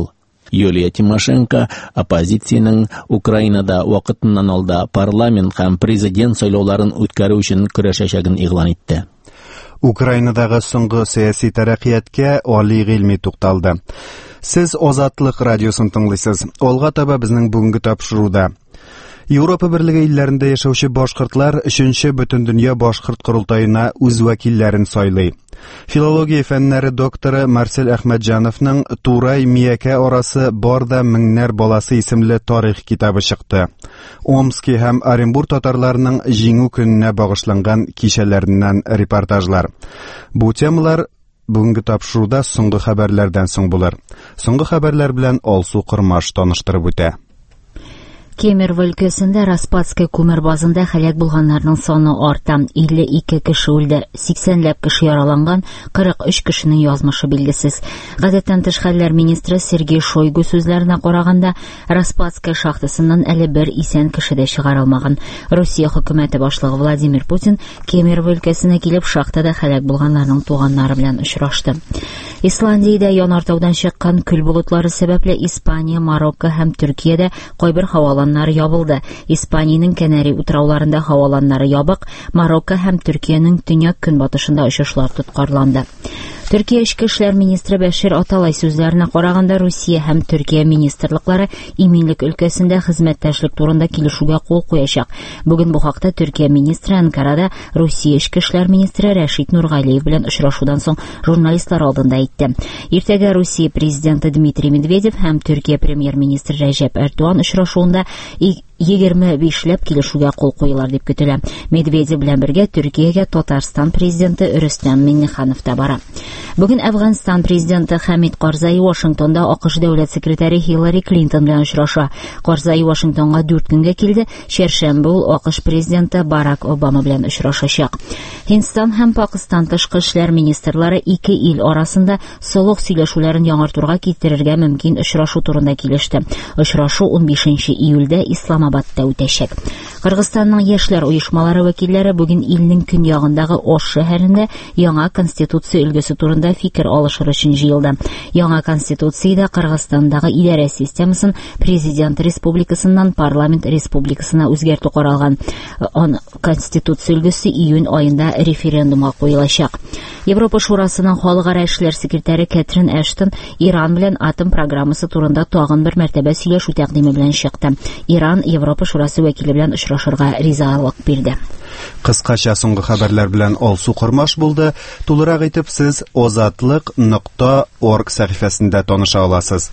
Юлия Тимошенко оппозициянең Украинада вакытыннан алда парламент һәм президент сайлауларын үткәрү өчен көрәшәчәген игълан итте. Украинадагы соңгы сәяси тәрәккыятькә али гыйльми тукталды. Сез Азатлык радиосын тыңлыйсыз. Алга таба безнең бүгенге тапшыруда Европа Берлеге илләрендә яшәүче башкортлар өченче Бөтендөнья башкорт курултаена үз вәкилләрен сайлый. Филология фәннәре докторы Марсель Әхмәтҗановның Турай Миякә арасы барда меңнәр баласы исемле тарих китабы чыкты. Омский һәм Оренбург татарларының җиңү көненә багышланган кичәләреннән репортажлар. Бу темалар бүгенге тапшыруда соңгы хәбәрләрдән соң булыр. Соңгы хәбәрләр белән Алсу Кырмаш таныштырып үтә. Кемерово өлкәсендә Распадская күмер базында хәлак булганнарның саны арта. илле ике кеше үлде, сиксәнләп кеше яраланган, кырык өч кешенең язмышы билгесез. Гадәттән тыш хәлләр министры Сергей Шойгу сүзләренә караганда, Распадская шахтасыннан әле бер исән кеше дә чыгарылмаган. Россия хөкүмәте башлыгы Владимир Путин Кемерово өлкәсенә килеп шахтада хәлак булганнарның туганнары белән очрашты. Исландиядә янартаудан чыккан күл болытлары сәбәпле Испания, Марокко һәм Төркиядә кайбер һаваланнар ябылды. Испаниянең Канари утрауларында һаваланнары ябык, Марокко һәм Төркиянең төньяк көнбатышында очышлар тоткарланды. Төркия эчке эшләр министры Бәшир Аталай сүзләренә караганда, Россия һәм Төркия министрлыклары иминлек өлкәсендә хезмәттәшлек турында килешүгә кул куячак. Бүген бу хакта Төркия министры Анкарада Россия эчке эшләр министры Рәшид Нургалиев белән очрашудан соң журналистлар алдында әйтте. Иртәгә Россия президенты Дмитрий Медведев һәм Төркия премьер-министры Рәҗәп Эрдоган очрашуында егерме бишләп килешүгә кул куелар дип көтелә. Медведев белән бергә Төркиягә Татарстан президенты Рөстәм Миңнеханов та бара. Бүген Әфганстан президенты Хамид Карзай Вашингтонда АКШ дәүләт секретаре Хиллари Клинтон белән очраша. Карзай Вашингтонга дүрт көнгә килде. Шәршәмбе ул АКШ президенты Барак Обама белән очрашачак. Һиндстан һәм Пакистан тышкы эшләр министрлары ике ил арасында солых сөйләшүләрен яңартырга китерергә мөмкин очрашу турында килеште. Очрашу ун бишенче июльдә Исламабадта үтәчәк. Кыргызстанның яшьләр оешмалары вәкилләре бүген илнең көньягындагы Ош шәһәрендә яңа конституция өлгесе турында фикер алышыр өчен җыелды. Яңа конституциядә Кыргызстандагы идарә системасын президент республикасыннан парламент республикасына үзгәртү каралган. Ан конституция өлгесе июнь аенда референдумга куелачак. Европа шурасының халыкара эшләр секретаре Кэтрин Эштон Иран белән атом программасы турында тагын бер мәртәбә сөйләшү тәкъдиме белән чыкты. Иран Европа шурасы вәкиле белән очрашырга ризалык бирде. Кыскача соңгы хәбәрләр белән Алсу Кырмаш булды. Тулырак итеп сез озатлык нокта орг сәхифәсендә таныша аласыз.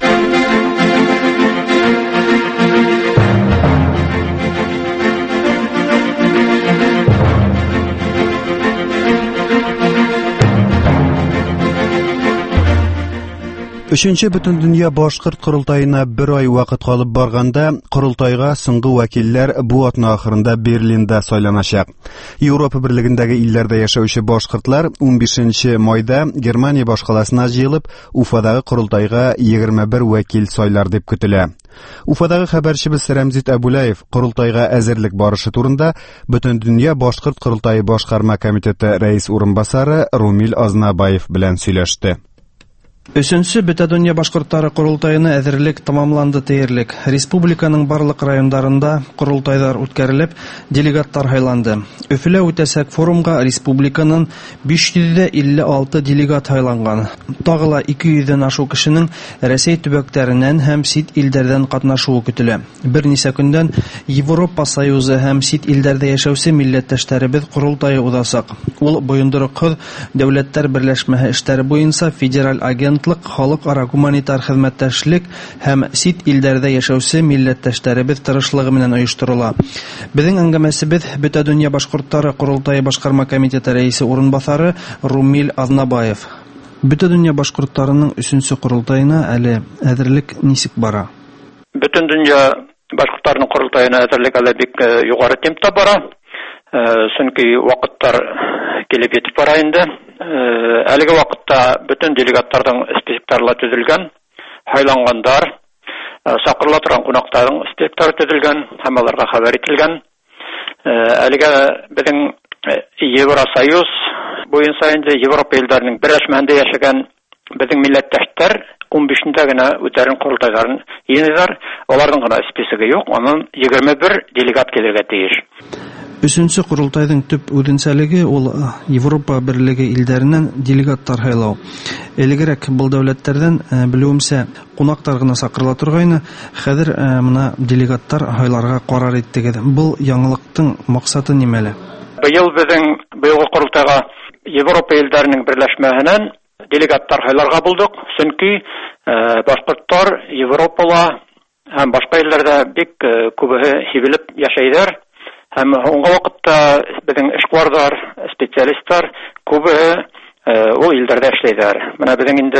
Өченче Бөтендөнья башкорт курултаена бер ай вакыт калып барганда, курултайга соңгы вәкилләр бу атна ахырында Берлиндә сайланачак. Европа Берлегендәге илләрдә яшәүче башкортлар ун бишенче майда Германия башкаласына җыелып, Уфадагы курултайга егерме бер вәкил сайлар дип көтелә. Уфадагы хәбәрчебез Рәмзит Әбүләев курултайга әзерлек барышы турында Бөтендөнья башкорт курултайы башкарма комитеты рәис урынбасары Румил Азнабаев белән сөйләште. Өченче Бөтендөнья башкортлары курултаена әзерлек тамамланды диярлек. Республиканың барлык районнарында курултайлар үткәрелеп, делегаттар сайланды. Өфөлә үтәсәк форумга республиканың биш йөз илле алты делегат сайланган. Тагыла ике йөздән ашу кешенең Россия төбәкләреннән һәм сит илләрдән катнашуы көтелә. Берничә көндән Европа Союзы һәм сит илләрдә яшәүче милләттәшләребез курултайы узачак. Ул Буендырык дәүләтләр берләшмәсе эшләре буенча федераль агент халыкара гуманитар хезмәттәшлек һәм сит илләрдә яшәүче милләттәшләребез тырышлыгы белән оештырыла. Безнең әңгәмәсебез Бөтендөнья башкортлары курултайы башкарма комитеты рәисе урынбасары Румил Азнабаев. Бөтендөнья башкортларының өченче курултаена әле әзерлек ничек бара? Бөтендөнья башкортларының курултаена әзерлек әле бик югары темпта бара. Чөнки вакыттар килеп җитеп бара инде. Әлеге вакытта бүтән делегаттарның списоклары төзелгән, сайлангандар, чакырыла торган кунакларның списоклары төзелгән, һәм аларга хәбәр ителгән. Әлеге безнең Евросоюз буенча инде Европа илләренең берләшмәсендә яшәгән безнең милләттәшләр ун бишендә генә үтәрен курултайларын йыйнылар. Аларның гына списогы юк, аның егерме бер делегат килергә тиеш. Өченче курултайдың төп үзенчәлеге ул Европа Берлеге илләреннән делегаттар сайлау. Элегрәк бул дәүләтләрдән белүемсә кунактар гына сакырыла торгайны, хәзер моны делегаттар сайларга карар иттегез. Бул яңалыктың максаты нимәле? Быел безнең быелгы курултайга Европа илләренең берләшмәһеннән делегаттар сайларга булдык. Чөнки башкортлар Европала һәм башка илләрдә бик күбе сибелеп яшәйләр. Һәм аңа вакытта безнең эшкуарлар, специалистлар күбе ул илләрдә эшләйләр. Менә безнең инде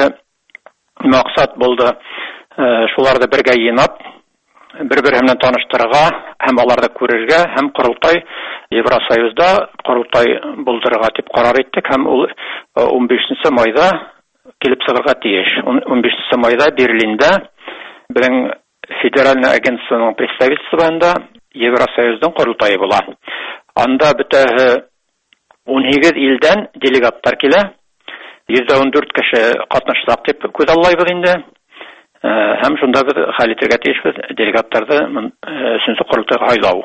максат булды шуларда бергә йыйнап, бер-берсен таныштырырга һәм аларны күрергә, һәм курултай Евросоюзда курултай булдырырга дип карар иттек, һәм ул ун бишенче майда килеп чыгарга тиеш. ун бишенче майда Берлиндә безнең федеральный агентствоның представительствосында Евросоюздың курултайы була. Анда бөтәһе ун сигез илдән делегаттар килә. йөз ун дүрт кеше катнашсак дип күзаллайбыз инде. Һәм шунда без хәл итәргә тиешбез делегаттарны өченче курултайга сайлау.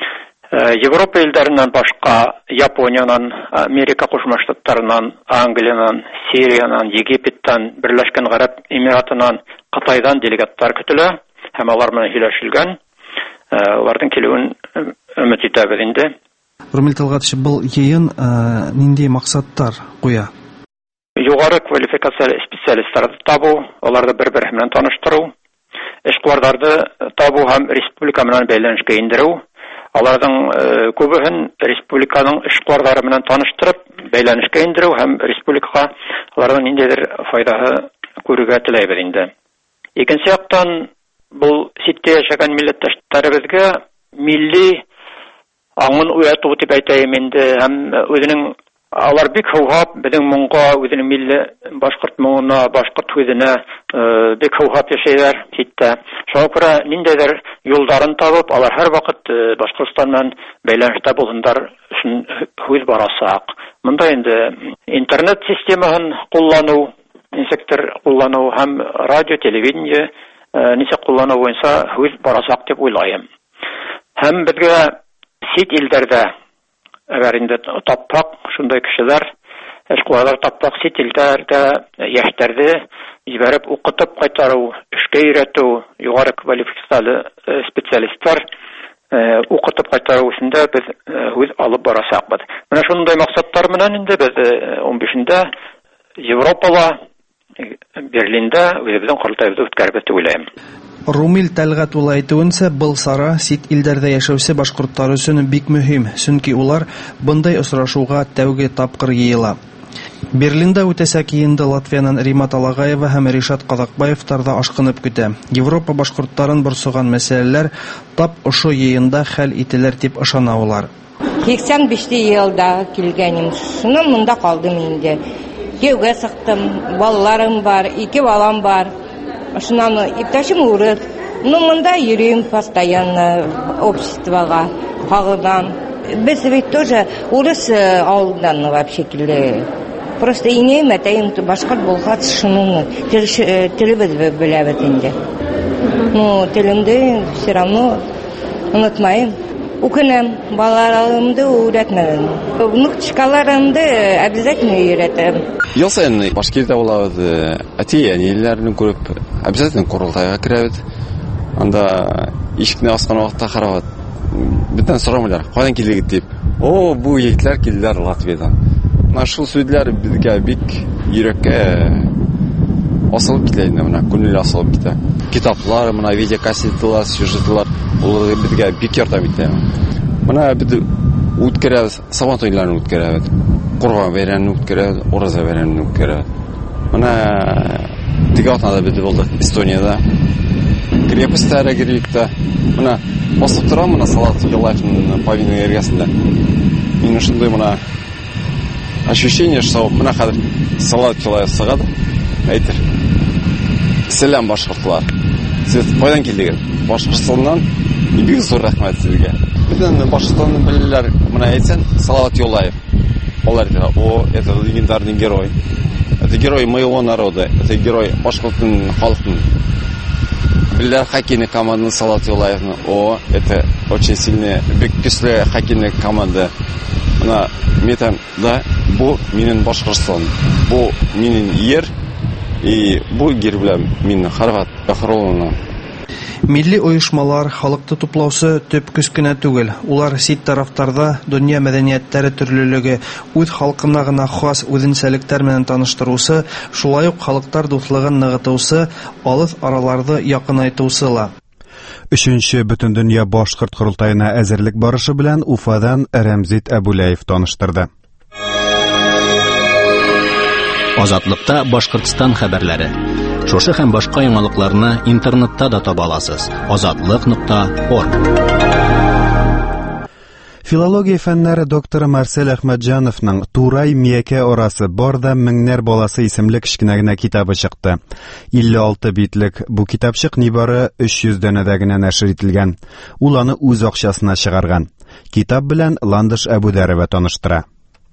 Европа илләреннән башка Япониянан, Америка Кушма Штатларыннан, Англиянан, Сириянан, Египеттан, Берләшкән Гарәп Эмиратыннан, Кытайдан делегаттар көтелә. Һәм алар менән һөйләшелгән. Аларның килүен өмет итәбез инде. Румил Талгатович, был йыйын нинди максаттар куя? Югары квалификацияле специалистларны табу, аларны бер-бер белән таныштыру, эшкуарларны табу һәм республика белән бәйләнешкә индерү, аларның күбеген республиканың эшкуарлары белән таныштырып, бәйләнешкә индерү һәм республикага аларның ниндидер файдаһы күрергә теләйбез инде. Икенче яктан бу ситтә яшәгән милләттәшләребезгә милли аңын уяту дип әйтәм инде, һәм үзенең алар бик хәвеф, безнең моңга, үзенең милли башкорт моңына, башкорт үзенә бик хәвеф яшәйләр ситтә. Шуңа күрә ниндидер юлларын табып, алар һәр вакыт Башкортстан белән бәйләнештә булгандар өчен хүз барасак. Монда инде интернет системасын куллану, инсектор куллану һәм радио, телевидение ничек куллану буенча хүз барасак дип уйлайм. Һәм безгә сит илләрдә әгәр инде таппак шундай кешеләр, эшкуарлар таппак сит илләрдә яшьләрне җибәреп укытып кайтару, эшкә өйрәтү, югары квалификацияле специалистлар укытып кайтару өчендә без үз алып барасакбыз. Менә шундай максаттар менән инде без ун бишендә Европала Берлиндә үзебезнең курултайыбызны үткәрергә дип уйлыйм. Румил Талгат улы әйтүенчә, был сара сит илләрдә яшәүче башкортлар өчен бик мөһим, чөнки улар бындай очрашуга тәүге тапкыр йыела. Берлиндә үтәсәк йыенда Латвиянан Римат Алагаева һәм Ришат Казакбаевтар да ашкынып көтә. Европа башкортларын борсыган мәсьәләләр тап ошо йыенда хәл ителер дип ышана улар. сиксән бишенче елда килгәнем, шуны монда калдым инде. Кияүгә сыктым, балаларым бар, ике балам бар. Шуннан иптәшем урыс. Ну, монда йөрим постоянно обществога, халыдан. Без ведь тоже урыс ауылдан вообще килде. Просто инеем, әтәем башкорт булгач, шуны телебез беләбез инде. Ну, телемде все равно онытмайм. Укынам, балаларымды өйрәтмәдем. Внучкаларымды обязательно өйрәтәм. Ел сайын Башкирдә булабыз, әти-әниләрне күреп, обязательно курултайга керәбез. Анда ишекне ачкан вакытта карап, бездән сорамыйлар, кайдан килдегез дип. О, бу егетләр килделәр Латвиядән. Менә шул сүзләр безгә бик йөрәккә асылып китә инде, менә күңел асылып китә. Китаплар, менә видеокассеталар, сюжетлар, улар безгә бик ярдәм итә. Менә без үткәрәбез, Сабан туйларын үткәрәбез, Курбан бәйрәмен үткәрәбез, Ураза бәйрәмен үткәрәбез. Менә теге атнада без булдык Эстониядә. Крепостьтә гирлектә. Менә басып тора, менә Салат Юлаевның павильоны эргәсендә. Мин шундый менә ощущение, что менә хәзер Салат Юлаев сыгады. Әйтер. Сәлам башкортлар. Сез кайдан килдегез? Башкортстаннан. Бик зур рәхмәт сезгә. Бездән Башкортстанны беләләр. Менә әйтсәң Салават Юлаев. Алар да, о, это легендарный герой. Это это герой моего народа, это герой башкортстан халкын. Билдар хоккейный команданы Салат Юлаевны. О, это очень сильная, бик көчле хоккейный команда. Мына метан да, бу минин Башкортстан, бу минин ер и бу гер белән мин Хорват Бахроловна. Милли оешмалар халыкты туплаусы төп көч кенә түгел. Улар сит тарафтарда дөнья мәдәниятләре төрлелеге, үз халкына гына хас үзенчәлектәр белән таныштырусы, шулай ук халыктар дуслыгын ныгытусы, алыс араларны якынайтусы ла. Өченче Бөтендөнья башкорт курултаена әзерлек барышы белән Уфадан Рәмзит Әбүләев таныштырды. Азатлыкта Башкортстан хәбәрләре. Шушы һәм башка яңалыкларны интернетта да таба аласыз. азатлык нокта орг. Филология фәннәре докторы Марсель Әхмәтҗановның Турай Миякә арасы барда меңнәр баласы исемле кичкенә генә китабы чыкты. илле алты битлек бу китапчык нибары өч йөз данәдә генә нәшер ителгән. Ул аны үз акчасына чыгарган. Китап белән Ландыш Әбүдәрова таныштыра.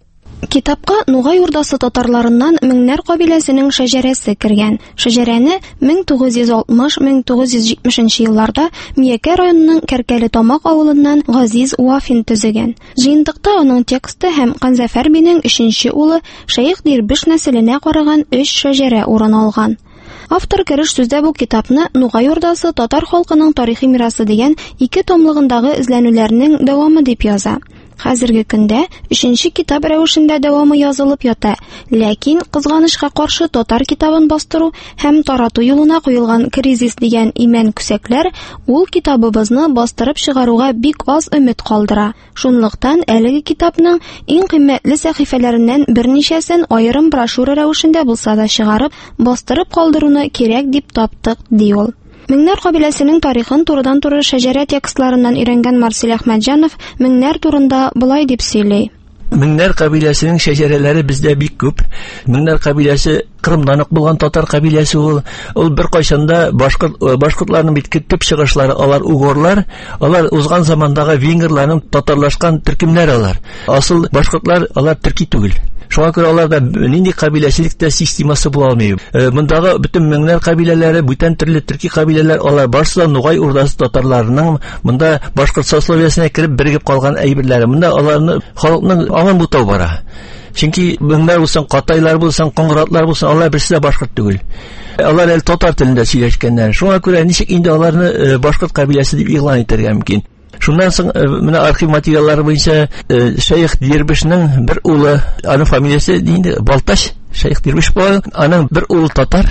Китапка Нугай урдасы татарларыннан меңнәр кабиләсенең шәҗәрәсе кергән. Шәҗәрәне мең тугыз йөз алтмыш - мең тугыз йөз җитмешенче елларда Миякә районының Кәркәле Тамак авылыннан Газиз Уафин төзегән. Җыентыкта аның тексты һәм Канзафәр бинең өченче улы Шәйх Дирбиш нәселенә караган өч шәҗәрә урын алган. Автор кереш сүздә бу китапны Нугай урдасы татар халкының тарихи мирасы дигән ике томлыгындагы эзләнүләрнең дәвамы дип яза. Хәзерге көндә өченче китап рәвешендә дәвамы язылып ята, ләкин кызганычка каршы татар китабын бастыру һәм тарату юлына куелган кризис дигән имән күсәкләр ул китабыбызны бастырып чыгаруга бик аз өмет калдыра. Шунлыктан әлеге китапның иң кыйммәтле сәхифәләреннән берничәсен аерым брошюра рәвешендә булса да чыгарып, бастырып калдыруны кирәк дип таптык, ди ул. Меңнәр кабиләсенең тарихын турыдан-туры шәҗәрә текстларыннан өйрәнгән Марсель Әхмәтҗанов меңнәр турында булай дип сөйли. Меңнәр кабиләсенең шәҗәрәләре бездә бик күп. Меңнәр кабиләсе Кырымдан ук булган татар кабиләсе ул. Ул бер кайчанда башкорт башкортларның бит төп чыгышлары алар угырлар, алар узган замандагы венгрларның татарлашкан төркемнәре алар. Асыл башкортлар алар төрки түгел. Шуңа күрә аларда нинди кабиләчелектә системасы була алмый. Мондагы бөтен меңнәр кабиләләре, бүтән төрле төрки кабиләләр, алар барысы Нугай урдасы татарларының монда башкорт сословиясенә кереп биргеп калган әйберләре. Монда аларны халыкның аңын бутау бара. Чөнки меңнәр булсын, катайлар булсын, коңгыратлар булсын, алар берсе дә башкорт түгел. Алар әле татар телендә сөйләшкәннәр. Шуңа күрә ничек инде аларны башкорт кабиләсе дип игълан итәргә мөмкин. Шуннан соң менә архив материаллары буенча Шәйх Дирбишнең бер улы, аның фамилиясе инде Балташ, Шәйх Дирбиш була, аның бер улы татар,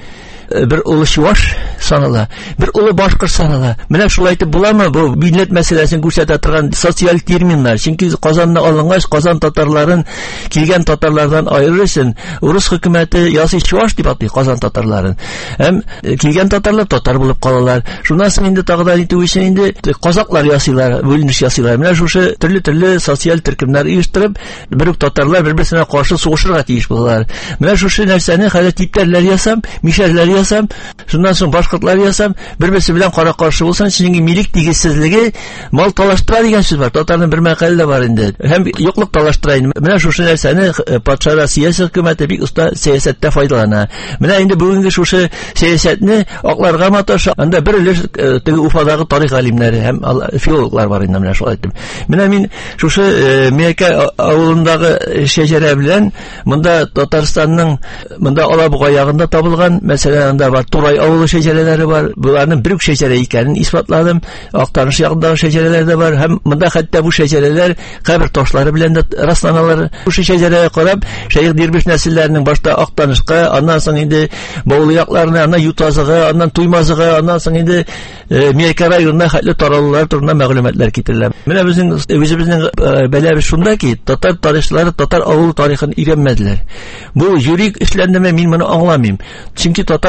бер улы чуаш санала, бер улы башкорт санала. Менә шулай итеп буламы? Бу милләт мәсьәләсен күрсәтә торган социаль терминнар. Чөнки Казанны алынгач, Казан татарларын килгән татарлардан айырыр өчен урыс хөкүмәте ясый чуаш дип атый Казан татарларын. Һәм килгән татарлар татар булып калалар. Шуннан соң инде тагыда итү өчен инде казаклар ясыйлар, бүленеш ясыйлар. Менә шушы төрле-төрле социаль төркемнәр оештырып, бер үк татарлар бер-берсенә каршы сугышырга тиеш булалар. Менә шушы нәрсәне хәзер типтәрләр ясам, мишәрләр ясам, шуннан соң башкортлар ясам, бер-берсе белән кара-каршы булсын, чөнки милек тигезсезлеге мал талаштыра дигән сүз бар. Татарның бер мәкале бар инде. Һәм юклык талаштыра инде. Менә шушы нәрсәне патша Россия хөкүмәте бик уста сәясәттә файдалана. Менә инде бүгенге шушы сәясәтне акларга маташа, анда бер өлеш теге Уфадагы тарих галимнәре һәм филологлар бар инде, менә шулай дип. Менә мин шушы Миякә авылындагы шәҗәрә белән монда Татарстанның монда Алабуга ягында табылган, мәсәлән, анда бар Турай авылы шәҗәрәләре бар. Буларның бер үк шәҗәрә икәнен исбатладым. Актаныш ягындагы шәҗәрәләр дә бар. Һәм монда хәтта бу шәҗәрәләр кабер ташлары белән дә расланалар. Шушы шәҗәрәгә карап, Шәйх Дирбиш нәселләренең башта Актанышка, аннан соң инде Баулы якларына, аннан Ютазыга, аннан Туймазыга, аннан соң инде Миякә районына хәтле таралулар турында мәгълүматлар китерелә. Менә безнең үзебезнең бәләбез шунда ки, татар тарихчылары татар авыл тарихын өйрәнмәделәр. Бу юрик эшләндеме, мин моны аңламыйм. Чөнки татар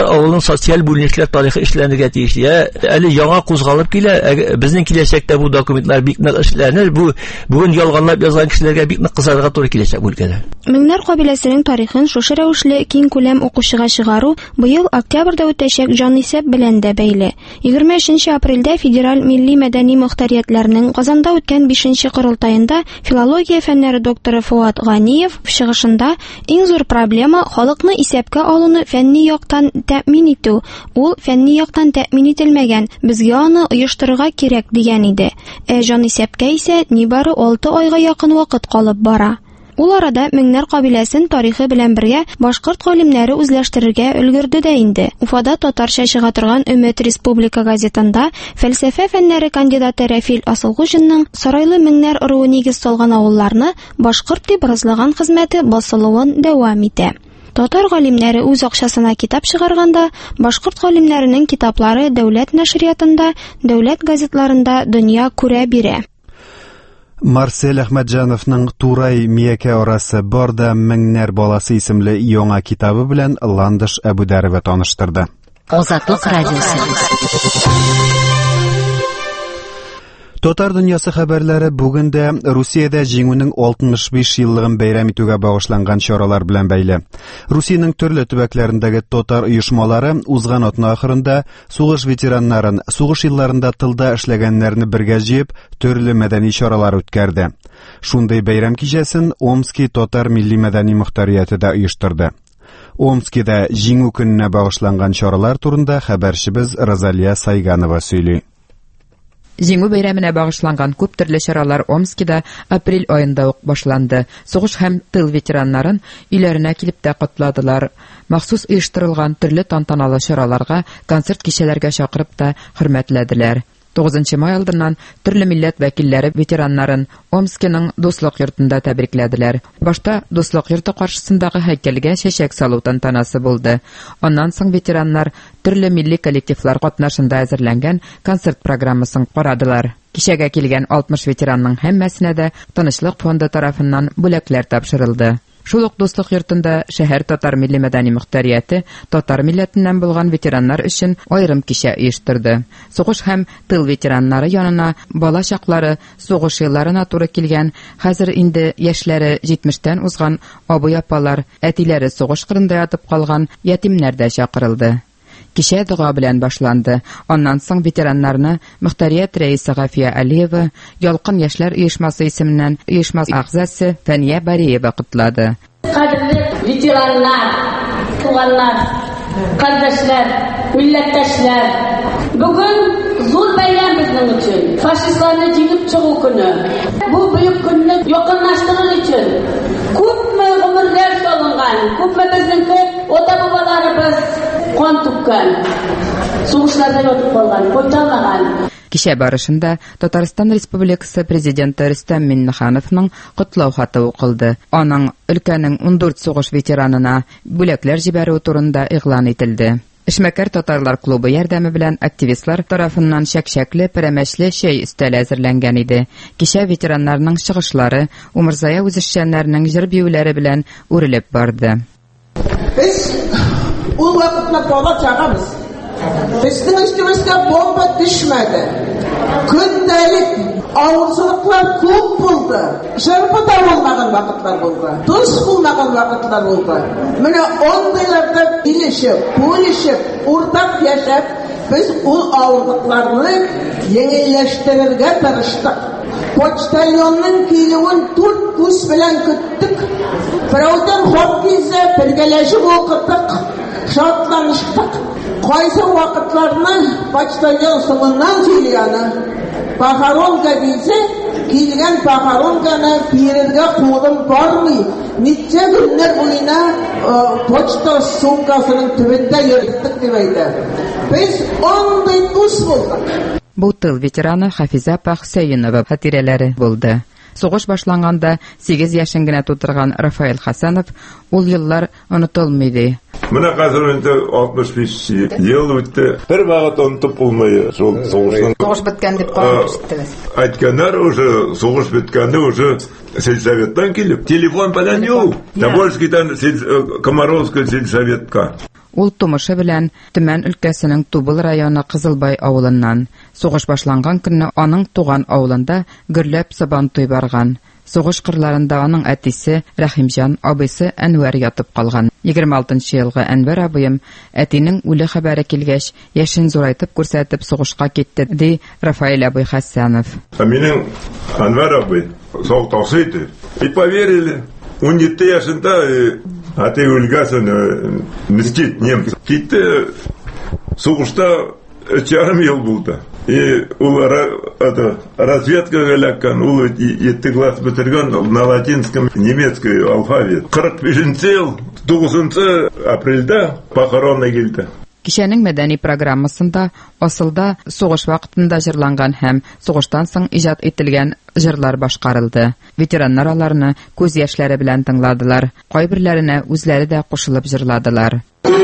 Алар авылның социаль бүленешләр тарихы эшләнергә тиеш. Әле яңа кузгалып килә. Безнең киләчәктә бу документлар бик нык эшләнер. Бу бүген ялганлап язган кешеләргә бик нык кызарга туры киләчәк бу өлкәдә. Меңнәр кабиләсенең тарихын шушы рәвешле киң күләм укучыга чыгару быел октябрьдә үтәчәк җанисәп белән дә бәйле. егерме өченче апрельдә федераль милли мәдәни мөхтәриятләрнең Казанда үткән бишенче корылтаенда филология фәннәре докторы Фуат Ганиев чыгышында иң зур проблема халыкны исәпкә алуны фәнни яктан тәэмин итү. Ул фәнни яктан тәэмин ителмәгән, безгә аны оештырырга кирәк дигән иде. Ә җанисәпкә исә нибары алты айга якын вакыт калып бара. Ул арада меңнәр кабиләсен тарихы белән бергә башкорт галимнәре үзләштерергә өлгерде дә инде. Уфада татарча чыга торган Өмет Республика газетында фәлсәфә фәннәре кандидаты Рәфил Асылгужинның Сарайлы меңнәр ыруы нигез салган авылларны башкорт дип разлаган хезмәте басылуын дәвам итә. Татар галимнәре үз акчасына китап чыгарганда, башкорт галимнәренең китаплары дәүләт нәшриятында, дәүләт газетларында дөнья күрә бирә. Марсель Әхмәтҗановның Турай Миякә арасы барда меңнәр баласы исемле яңа китабы белән Ландыш Әбүдәрова таныштырды. Азатлык радиосы. Татар дөньясы хәбәрләре бүген дә Русиядә җиңүнең алтмыш биш еллыгын бәйрәм итүгә багышланган чаралар белән бәйле. Русиянең төрле төбәкләрендәге татар оешмалары узган атна ахырында сугыш ветераннарын, сугыш елларында тылда эшләгәннәрне бергә җыеп, төрле мәдәни чаралар үткәрде. Шундый бәйрәм кичәсен Омский татар милли мәдәни мөхтәрияте дә оештырды. Омскида җиңү көненә багышланган чаралар турында хәбәрчебез Розалия Сайганова сөйли. Җиңү бәйрәменә багышланган күп төрле чаралар Омскида апрель аенда ук башланды. Сугыш һәм тыл ветераннарын өйләренә килеп тә кутладылар. Махсус оештырылган төрле тантаналы чараларга, концерт кичәләргә чакырып та хөрмәтләделәр. тугызынчы май алдыннан төрле милләт вәкилләре ветераннарын Омскиның Дуслык йортында тәбрикләделәр. Башта Дуслык йорты каршысындагы һәйкәлгә чәчәк салу тантанасы булды. Аннан соң ветераннар төрле милли коллективлар катнашында әзерләнгән концерт программасын карадылар. Кичәгә килгән алтмыш ветеранның һәммәсенә дә Тынычлык фонды тарафыннан бүләкләр тапшырылды. Шул ук Дуслык йортында шәһәр татар милли мәдәни мөхтәрияте татар милләтеннән булган ветераннар өчен аерым кичә оештырды. Сугыш һәм тыл ветераннары янына бала чаклары, сугыш елларына туры килгән, хәзер инде яшьләре җитмештән узган абый-апалар, әтиләре сугыш кырында ятып калган ятимнәр дә чакырылды. Кичә дуга белән башланды. Аннан соң ветераннарны мөхтәрият рәисе Гафия Алиева, Ялкын яшьләр оешмасы исеменнән оешма әгъзасы Фәния Бариева котлады. Кадерле ветераннар, туганнар, кардәшләр, милләттәшләр, бүген зур бәйрәм безнең өчен. Фашистларны җиңеп чыгу көне. Бу бөек көнне якынлаштырыр өчен күпме гомерләр салынган, күпме безнең ата-бабаларыбыз кан түккән, сугышларда ятып калган, кайталмаган. Кичә барышында Татарстан Республикасы президенты Рөстәм Миңнехановның котлау хаты укылды. Аның өлкәнең ундүрт сугыш ветеранына бүләкләр җибәрү турында игълан ителде. Эшмәкәр татарлар клубы ярдәме белән активистлар тарафыннан шәкшәкле, пәрәмәчле чәй өстәле әзерләнгән иде. Кичә ветераннарның чыгышлары, умырзая үзешчәннәрнең җыр-биюләре белән үрелеп барды. Biz ул вакытта бала чагабыз. Безнең üstümizгә бомба düşмәде. Көндәлек авырсызлыклар күп булды. Җырпы да булмаган вакытлар булды. Дус булмаган вакытлар булды. Менә ондайларда билешеп, бүлешеп, уртак яшәп, без ул авырлыкларны еңелләштерергә тырыштык. Почтальонның килүен дүрт күз белән көттек. Берәүдән хат килсә, бергәләшеп укыттык, шатланыштык. Кайсы вакытларны почтальон соңыннан килгәне, похоронга килсә, килгән похоронганы бирергә кулым бармый. Ничә көннәр буена почта сумкасының төбендә йөрттек дип әйтә. Без андый дус булдык. Бу тыл ветераны Хафиза Пахсәйинова хатирәләре булды. Сугыш башланганда сигез яшен генә тутырган Рафаэль Хасанов ул еллар онытылмый. Менә хәзер инде алтмыш биш ел үтте. Бер вакыт онытып булмый шул сугышның. Сугыш беткән дип карыштыгыз. Әйткәннәр уже сугыш беткәнде уже сельсоветтан килеп, телефон белән юк. Тобольскидан Комаровская сельсоветка. Ул тумышы белән Төмән өлкәсенең Тубыл районы Кызылбай авылыннан. Сугыш башланган көнне аның туган авылында гөрләп Сабантуй барган. Сугыш кырларында аның әтисе Рәхимҗан, абыйсы Әнвәр ятып калган. егерме алтынчы елгы Әнвәр абыем әтинең үле хәбәре килгәч, яшен зурайтып күрсәтеп сугышка китте, ди Рафаил абый Хәсәнов. Минем Әнвәр абый сау ташыйды. И поверили. Он не те яшында, а ты үлгәсен мискит немец. Китте сугышта чарым ел булды. И ул это разведка галакан, ул етти класс бетергән на латинском, немецкий алфавит. кырык бишенче ел тугызынчы апрельдә похоронна килде. Кичәнең мәдәни программасында асылда сугыш вакытында җырланган һәм сугыштан соң иҗат ителгән җырлар башкарылды. Ветераннар аларны күз яшьләре белән тыңладылар. Кайберләренә үзләре дә кушылып җырладылар.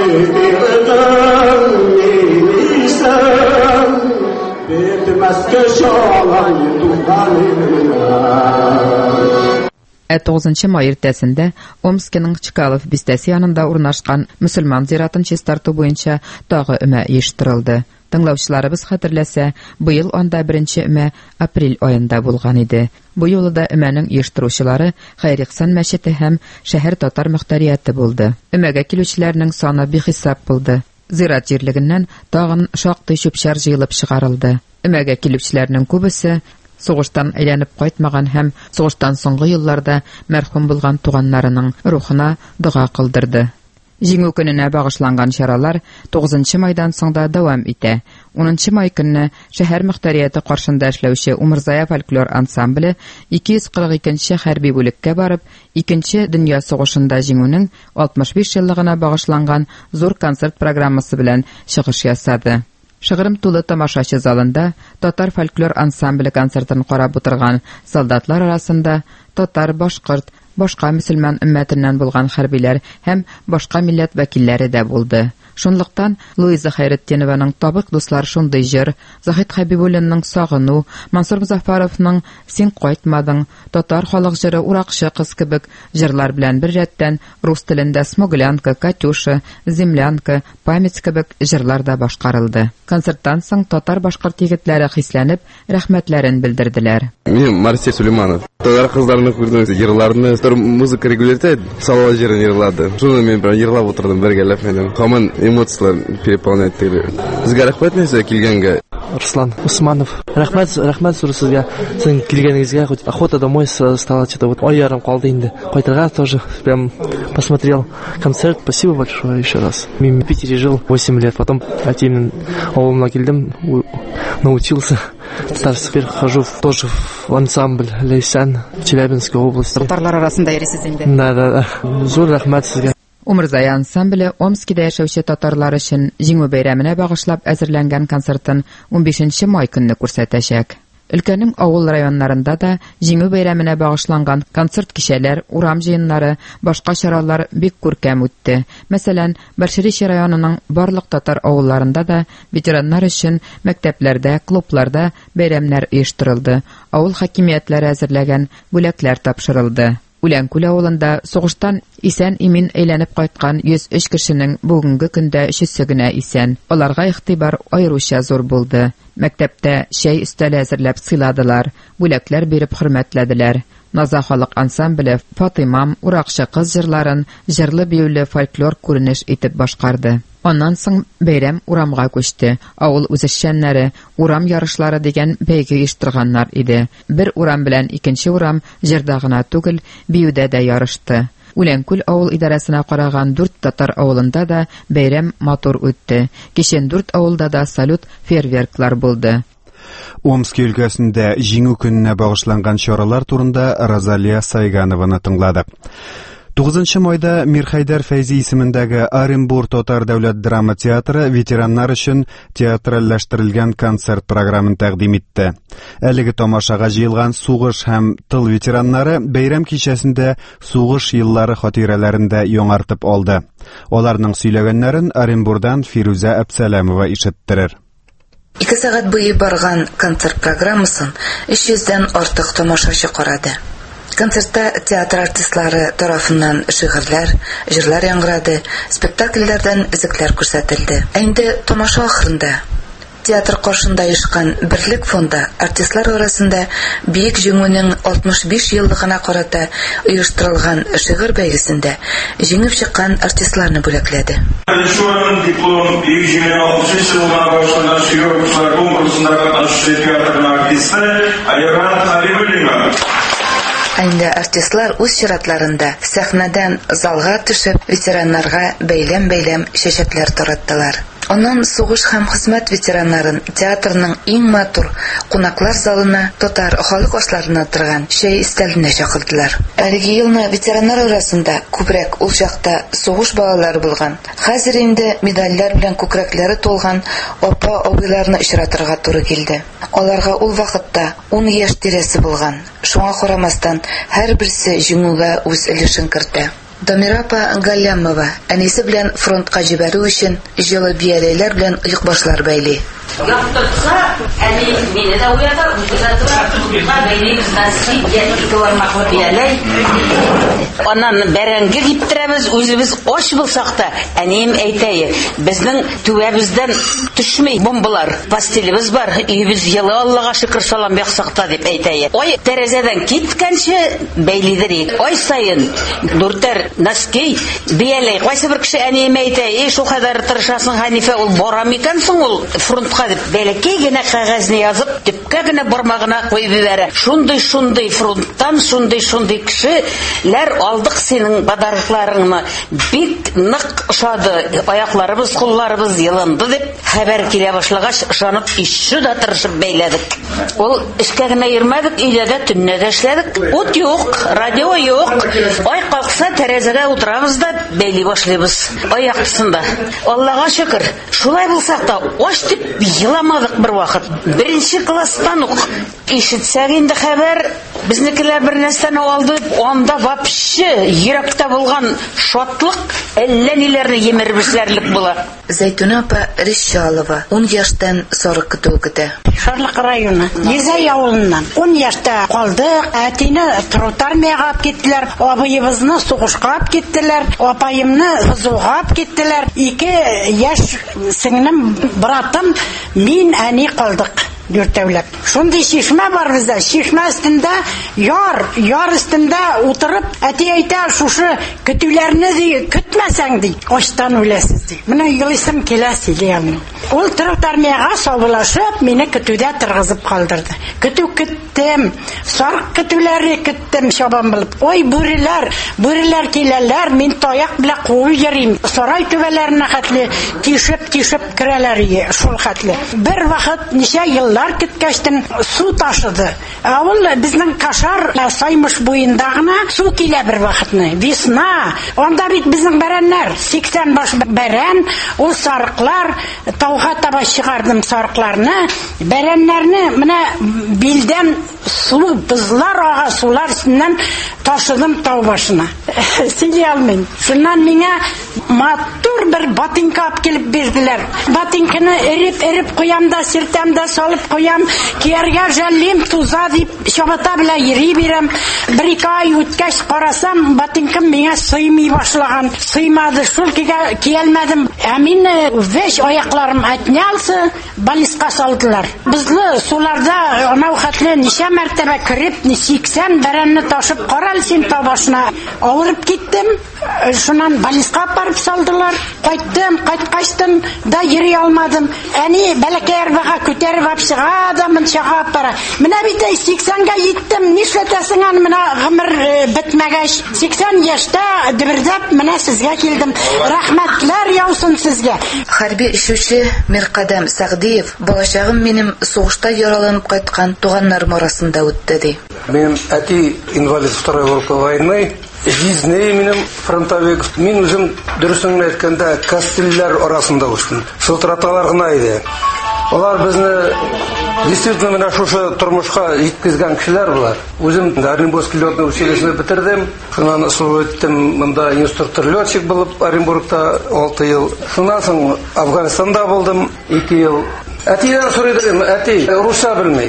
Ә тугызынчы май иртәсендә Омскиның Чкалов бистәсе янында урнашкан мөселман зиратын чистарту буенча тагы өмә оештырылды. Тыңлаучыларыбыз хәтерләсә, быел анда беренче өмә апрель аенда булган иде. Бу юлы да өмәнең оештыручылары Хәйр-Ихсан мәчете һәм шәһәр татар мөхтәрияте булды. Өмәгә килүчеләрнең саны бихисап булды. Зират җирлегеннән тагын шактый чүп-чар җыелып чыгарылды. Өмәгә килүчеләрнең күбесе сугыштан әйләнеп кайтмаган һәм сугыштан соңгы елларда мәрхүм булган туганнарының рухына дуга кылдырды. Җиңү көненә багышланган чаралар тугызынчы майдан соң да дәвам итә. унынчы май көнне шәһәр мөхтәрияте каршында эшләүче Умырзая фольклор ансамбле ике йөз кырык икенче хәрби бүлеккә барып, икенче дөнья сугышында җиңүнең алтмыш биш еллыгына багышланган зур концерт программасы белән чыгыш ясады. Шыгрым тулы тамашачы залында татар фольклор ансамбле концертын карап утырган солдатлар арасында татар, башкорт, башка мөселман өммәтеннән булган хәрбиләр һәм башка милләт вәкилләре дә булды. Шунлыктан Луиза Хәйретдинованың Табык дуслар шундый җыр, Заһид Хәбибуллинның Сагыну, Мансур Музафаровның Син кайтмадың, татар халык җыры Уракчы кыз кебек җырлар белән бер рәттән рус телендә Смуглянка, Катюша, Землянка, Память кебек җырлар да башкарылды. Концерттан соң татар-башкорт егетләре хисләнеп рәхмәтләрен белдерделәр. Мин Марсель Сулейманов. Татар кызларны күрдем, җырларны, музыка регуляритет, салон җырын җырлады. Шуны мен белән җырлап утырдым, бергәләп менә. Һаман эмоциялар переполняет тегеле. Сезгә рәхмәт нәрсә килгәнгә. Руслан Усманов. Рәхмәт, рәхмәт сүрсезгә. Син килгәнегезгә хоть охота домой стала что-то вот. Ой, ярым калды инде. Кайтырга тоже прям посмотрел концерт. Спасибо большое еще раз. Мин в Питере жил восемь лет, потом әтиемнең авылына килдем, научился. Теперь хожу тоже в ансамбль Лейсан в Челябинской области. Татарлар арасында йөрисез инде. Да, да, да. Зур рәхмәт сезгә. Умырзая ансамбле Омскида яшәүче татарлар өчен җиңү бәйрәменә багышлап әзерләнгән концертын унбишенче май көнне күрсәтәчәк. Өлкәнең авыл районнарында да җиңү бәйрәменә багышланган концерт кичәләр, урам җыеннары, башка чаралар бик күркәм үтте. Мәсәлән, Баширичи районының барлык татар авылларында да ветераннар өчен мәктәпләрдә, клубларда бәйрәмнәр оештырылды. Авыл хакимиятләре әзерләгән бүләкләр тапшырылды. Үләнкүл авылында сугыштан исән-имин әйләнеп кайткан йөз өч кешенең бүгенге көндә өчесе генә исән. Аларга игътибар аеруча зур булды. Мәктәптә чәй өстәле әзерләп сыйладылар, бүләкләр биреп хөрмәтләделәр. Наза халык ансамбле Фатыймам, Уракчы кыз җырларын җырлы-биюле фольклор күренеш итеп башкарды. Аннан соң бәйрәм урамга күчте. Авыл үзешчәннәре урам ярышлары дигән бәйге оештырганнар иде. Бер урам белән икенче урам җырда гына түгел, биюдә дә ярышты. Үләнкүл авыл идарәсенә караган дүрт татар авылында да бәйрәм матур үтте. Кичен дүрт авылда да салют, фейерверклар булды. Омск өлкәсендә җиңү көненә багышланган чаралар турында Розалия Сайганованы тыңладык. тугызынчы майда Мирхәйдәр Фәйзи исемендәге Оренбур татар дәүләт драма театры ветераннар өчен театральләштерелгән концерт программын тәкъдим итте. Әлеге тамашага җыелган сугыш һәм тыл ветераннары бәйрәм кичәсендә сугыш еллары хатирәләрендә яңартып алды. Аларның сөйләгәннәрен Оренбурдан Фируза Әпсәләмова ишеттерер. Ике сәгать буе барган концерт программасын өч йөздән артык тамашачы карады. Концертта театр артистлары тарафыннан шигырьләр, җырлар яңгырады, спектакльләрдән өзекләр күрсәтелде. Инде тамаша ахырында театр каршында оешкан Берлек фонды артистлар арасында Биек җиңүнең алтмыш биш еллыгына карата оештырылган шигырь бәйгесендә җиңеп чыккан артистларны бүләкләде. Диплом Биек җиңүнең алтмыш биш еллыгына багышланган шигырь конкурсында катнашучы театрның артисты Айран Халибуллина. Инде артистлар үз чиратларында сәхнәдән залга төшеп ветераннарга бәйләм-бәйләм чәчәкләр тараттылар. Аннан сугыш һәм хезмәт ветераннарын театрның иң матур кунаклар залына, татар халык ашларына торган чәй өстәленә чакырдылар. Әлеге елны ветераннар арасында күбрәк ул чакта сугыш балалары булган. Хәзер инде медальләр белән күкрәкләре тулган апа-абыйларны очратырга туры килде. Аларга ул вакытта ун яшь тирәсе булган. Шуңа карамастан һәрберсе җиңүгә үз өлешен кертә. Дамирапа Галлямова әнисе белән фронтка җибәрү өчен җылы бияләйләр белән ыек башлар бәйли. Яктырса, әни мине дә уятыр, үзгә бәйлибез насый, ике бармаклы бияләй. Аннан бәрәңге киптерәбез, үзебез ач булсак та, әнием әйтәе, безнең түбәбездән төшмәй бомбалар, пастелебез бар, өебез йылы, Аллага шөкер, салам ясак та дип әйтәе. Ай, тәрәзәдән киткәнче бәйлидер. Ай сайын дүртәр наскей бияләй. Кайсы бер кеше әнием әйтәе, "Шу кадәр тырышасың, Хәнифә, ул бара микәнсең ул фронтка?" дип бәләкәй генә кәгазьне язып, төпкә генә бармагына куйып җибәрә. Шундый-шундый фронттан, шундый-шундый кешеләр алдык синең бадарыкларыңны. Бик нык ошады, аякларыбыз, кулларыбыз йылынды дип хәбәр килә башлагач, ышанып, ишү дә тырышып бәйләдек. Ул эшкә генә йөрмәдек, өйдә дә төнне дә эшләдек. Ут юк, радио юк. Ай калкса тәрәзәгә утырабыз да бәйли башлыйбыз. Аяк тысында. Аллага шөкер. Шулай булсак та, аш дип йыламадык бер вакыт. Беренче класстан ук ишетсәк инде хәбәр, безнекеләр бер нәрсәне алды, анда вообще йөрәктә булган шатлык әллә ниләрне емербешләрлек була. Зәйтүнә апа Ришалова ун яшьтән сарык көтү көтә. Шарлык районы, Езай авылыннан ун яшьтә калдык. Әтине тротармиягә алып киттеләр, абыебызны сугышка алып киттеләр, апаемны вызуга алып киттеләр. Ике яшь сеңнем, братым, мин, әни калдык. Дүртәүләп. Шундый шишмә бар бездә. Шишмә өстендә яр, яр өстендә утырып, әти әйтә, шушы көтүләрне ди, көтмәсәң ди, ачтан үләсез ди. Менә елыйсым килә сөйләйм. Ул тротармиягә сабылашып, мине көтүдә торгызып калдырды. Көтү көттем, сарык көтүләре көттем чабан булып. Ой, бүреләр, бүреләр киләләр, мин таяк белән куып йөрим. Сарай түбәләренә хәтле тишеп-тишеп керәләр, шул хәтле. Бер вакыт ничә еллар көткәчтен су ташыды. Ул безнең Кашар Саймыш буенда гына су килә бер вакытны. Весна. Анда бит безнең бәрәннәр, сиксән баш бәрән, ул сарыклар, тауга таба чыгардым сарыкларны, бәрәннәрне менә билдән су, бызлар ага сулар өстеннән ташыдым тау башына. Сөйләй алмыйм. Шуннан миңа матур бер ботинка алып килеп бирделәр. Ботинканы эреп-эреп куям да, сиртәм да, салып куям, кияргә жәллим, туза дип, чабата белән йөри бирәм. Бер-ике ай үткәч карасам, ботинкам миңа сыймый башлаган. Сыймады, шул кигә киялмәдем. Ә мине веш аякларым әтнялсы балиска салдылар. Бызлы суларда анау хәтле ничә мәртәбә кирип, сиксән бәрәнне ташып карал син табашына. Авырып киттем. Шуннан балиска барып салдылар. Кайттым, кайткачтым да йөри алмадым. Әни бәләкәй арбага күтәреп апсыга да мынчага апара. Менә бит сиксәнгә җиттем. Нишләтәсең аны, менә гомер бетмәгәч. сиксән яшьтә дибердәп менә сезгә килдем. Рәхмәтләр яусын сезгә. Хәрби эшче Миркадәм Сәгъдиев балачагым минем сугышта яраланып кайткан туганнарым арасында үтте ди. Минем әти инвалид второй группы войны. Жизней минем фронтовик. Мин үзем дөресен әйткәндә кастилләр арасында үстем. Шылтыраталар гына иде. Алар безне действительно менә шушы тормышка җиткезгән кешеләр булар. Үзем Оренбургский летный училищены бетердем. Шуннан служиттем монда инструктор-летчик булып Оренбургта алты ел. Шуннан соң Афганстанда булдым ике ел. Әтиләр сорыйдым, әти, русча белмәй.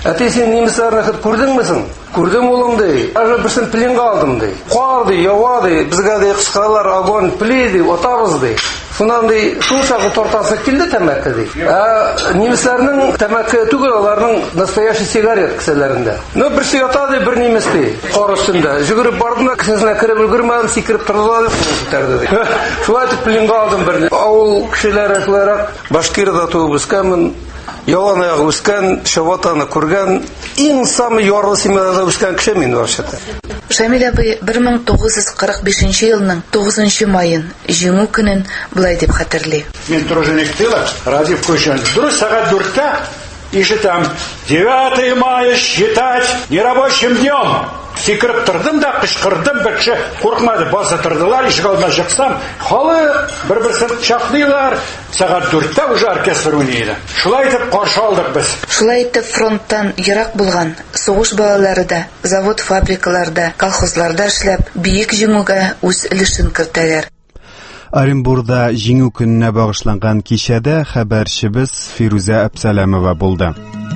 Әти, сен немецларны хит күрдеңме соң? Күрдем улым ди. Аж берсен пленга алдым ди. Кар ди, ява ди, безгә ди кыскалар огонь пли ди, отабыз ди. Шуннан ди, шул шагы тортасы килде тәмәке ди. Ә немецларның тәмәке түгел, аларның настоящий сигарет кесәләрендә. Ну берсе ята ди, бер немец ди. Кар өстендә. Жүгереп бардым, кесәсенә кереп өлгермәдем, сикереп торды ди, күтәрде ди. Шулай итеп пленга алдым бер. Авыл кешеләре шуларак Башкирда туып үскәнмен. Ялан аяк үскән, Чабатаны күргән, иң самый ярлы семьяда үскән кеше мин вообще-то. Шамил абый бер мең тугыз йөз кырык бишенче елның тугызынчы майын җиңү көнен булай дип хәтерли. Мин труженик тыла, Радив Кучан. Дөрес сәгать дүрттә ишетәм, девятое мая считать нерабочим днем. Сикереп тордым да кычкырдым, бер кеше куркмады, баса тордылар, ишек алдына чыксам, халык бер-берсен кочаклыйлар. Сәгать дүрттә уже оркестр уйный. Шулай итеп каршы алдык без. Шулай итеп фронттан ерак булган сугыш балалары да завод, фабрикаларда, колхозларда эшләп, биек җиңүгә үз өлешен кертәләр. Оренбургда җиңү көненә багышланган кичәдә хәбәрчебез Фируза Әпсәләмова булды.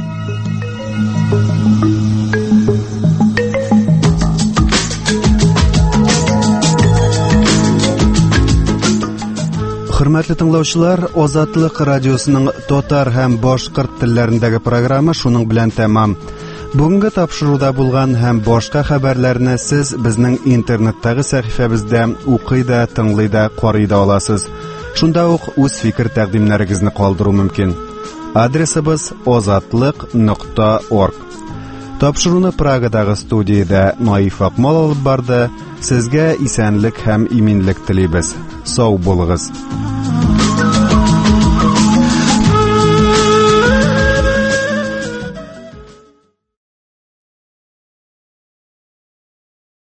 Хөрмәтле тыңлаучылар, Азатлык радиосының татар һәм башкорт телләрендәге программы шуның белән тәмам. Бүгенге тапшыруда булган һәм башка хәбәрләрне сез безнең интернеттагы сәхифәбездә укый да, тыңлый да, карый да аласыз. Шунда ук үз фикер тәкъдимнәрегезне калдыру мөмкин. Адресыбыз азатлык нокта орг. Тапшыруны Прагадагы студиядә Наиф Акмал алып барды. Сезгә исәнлек һәм иминлек телибез. Сау булыгыз.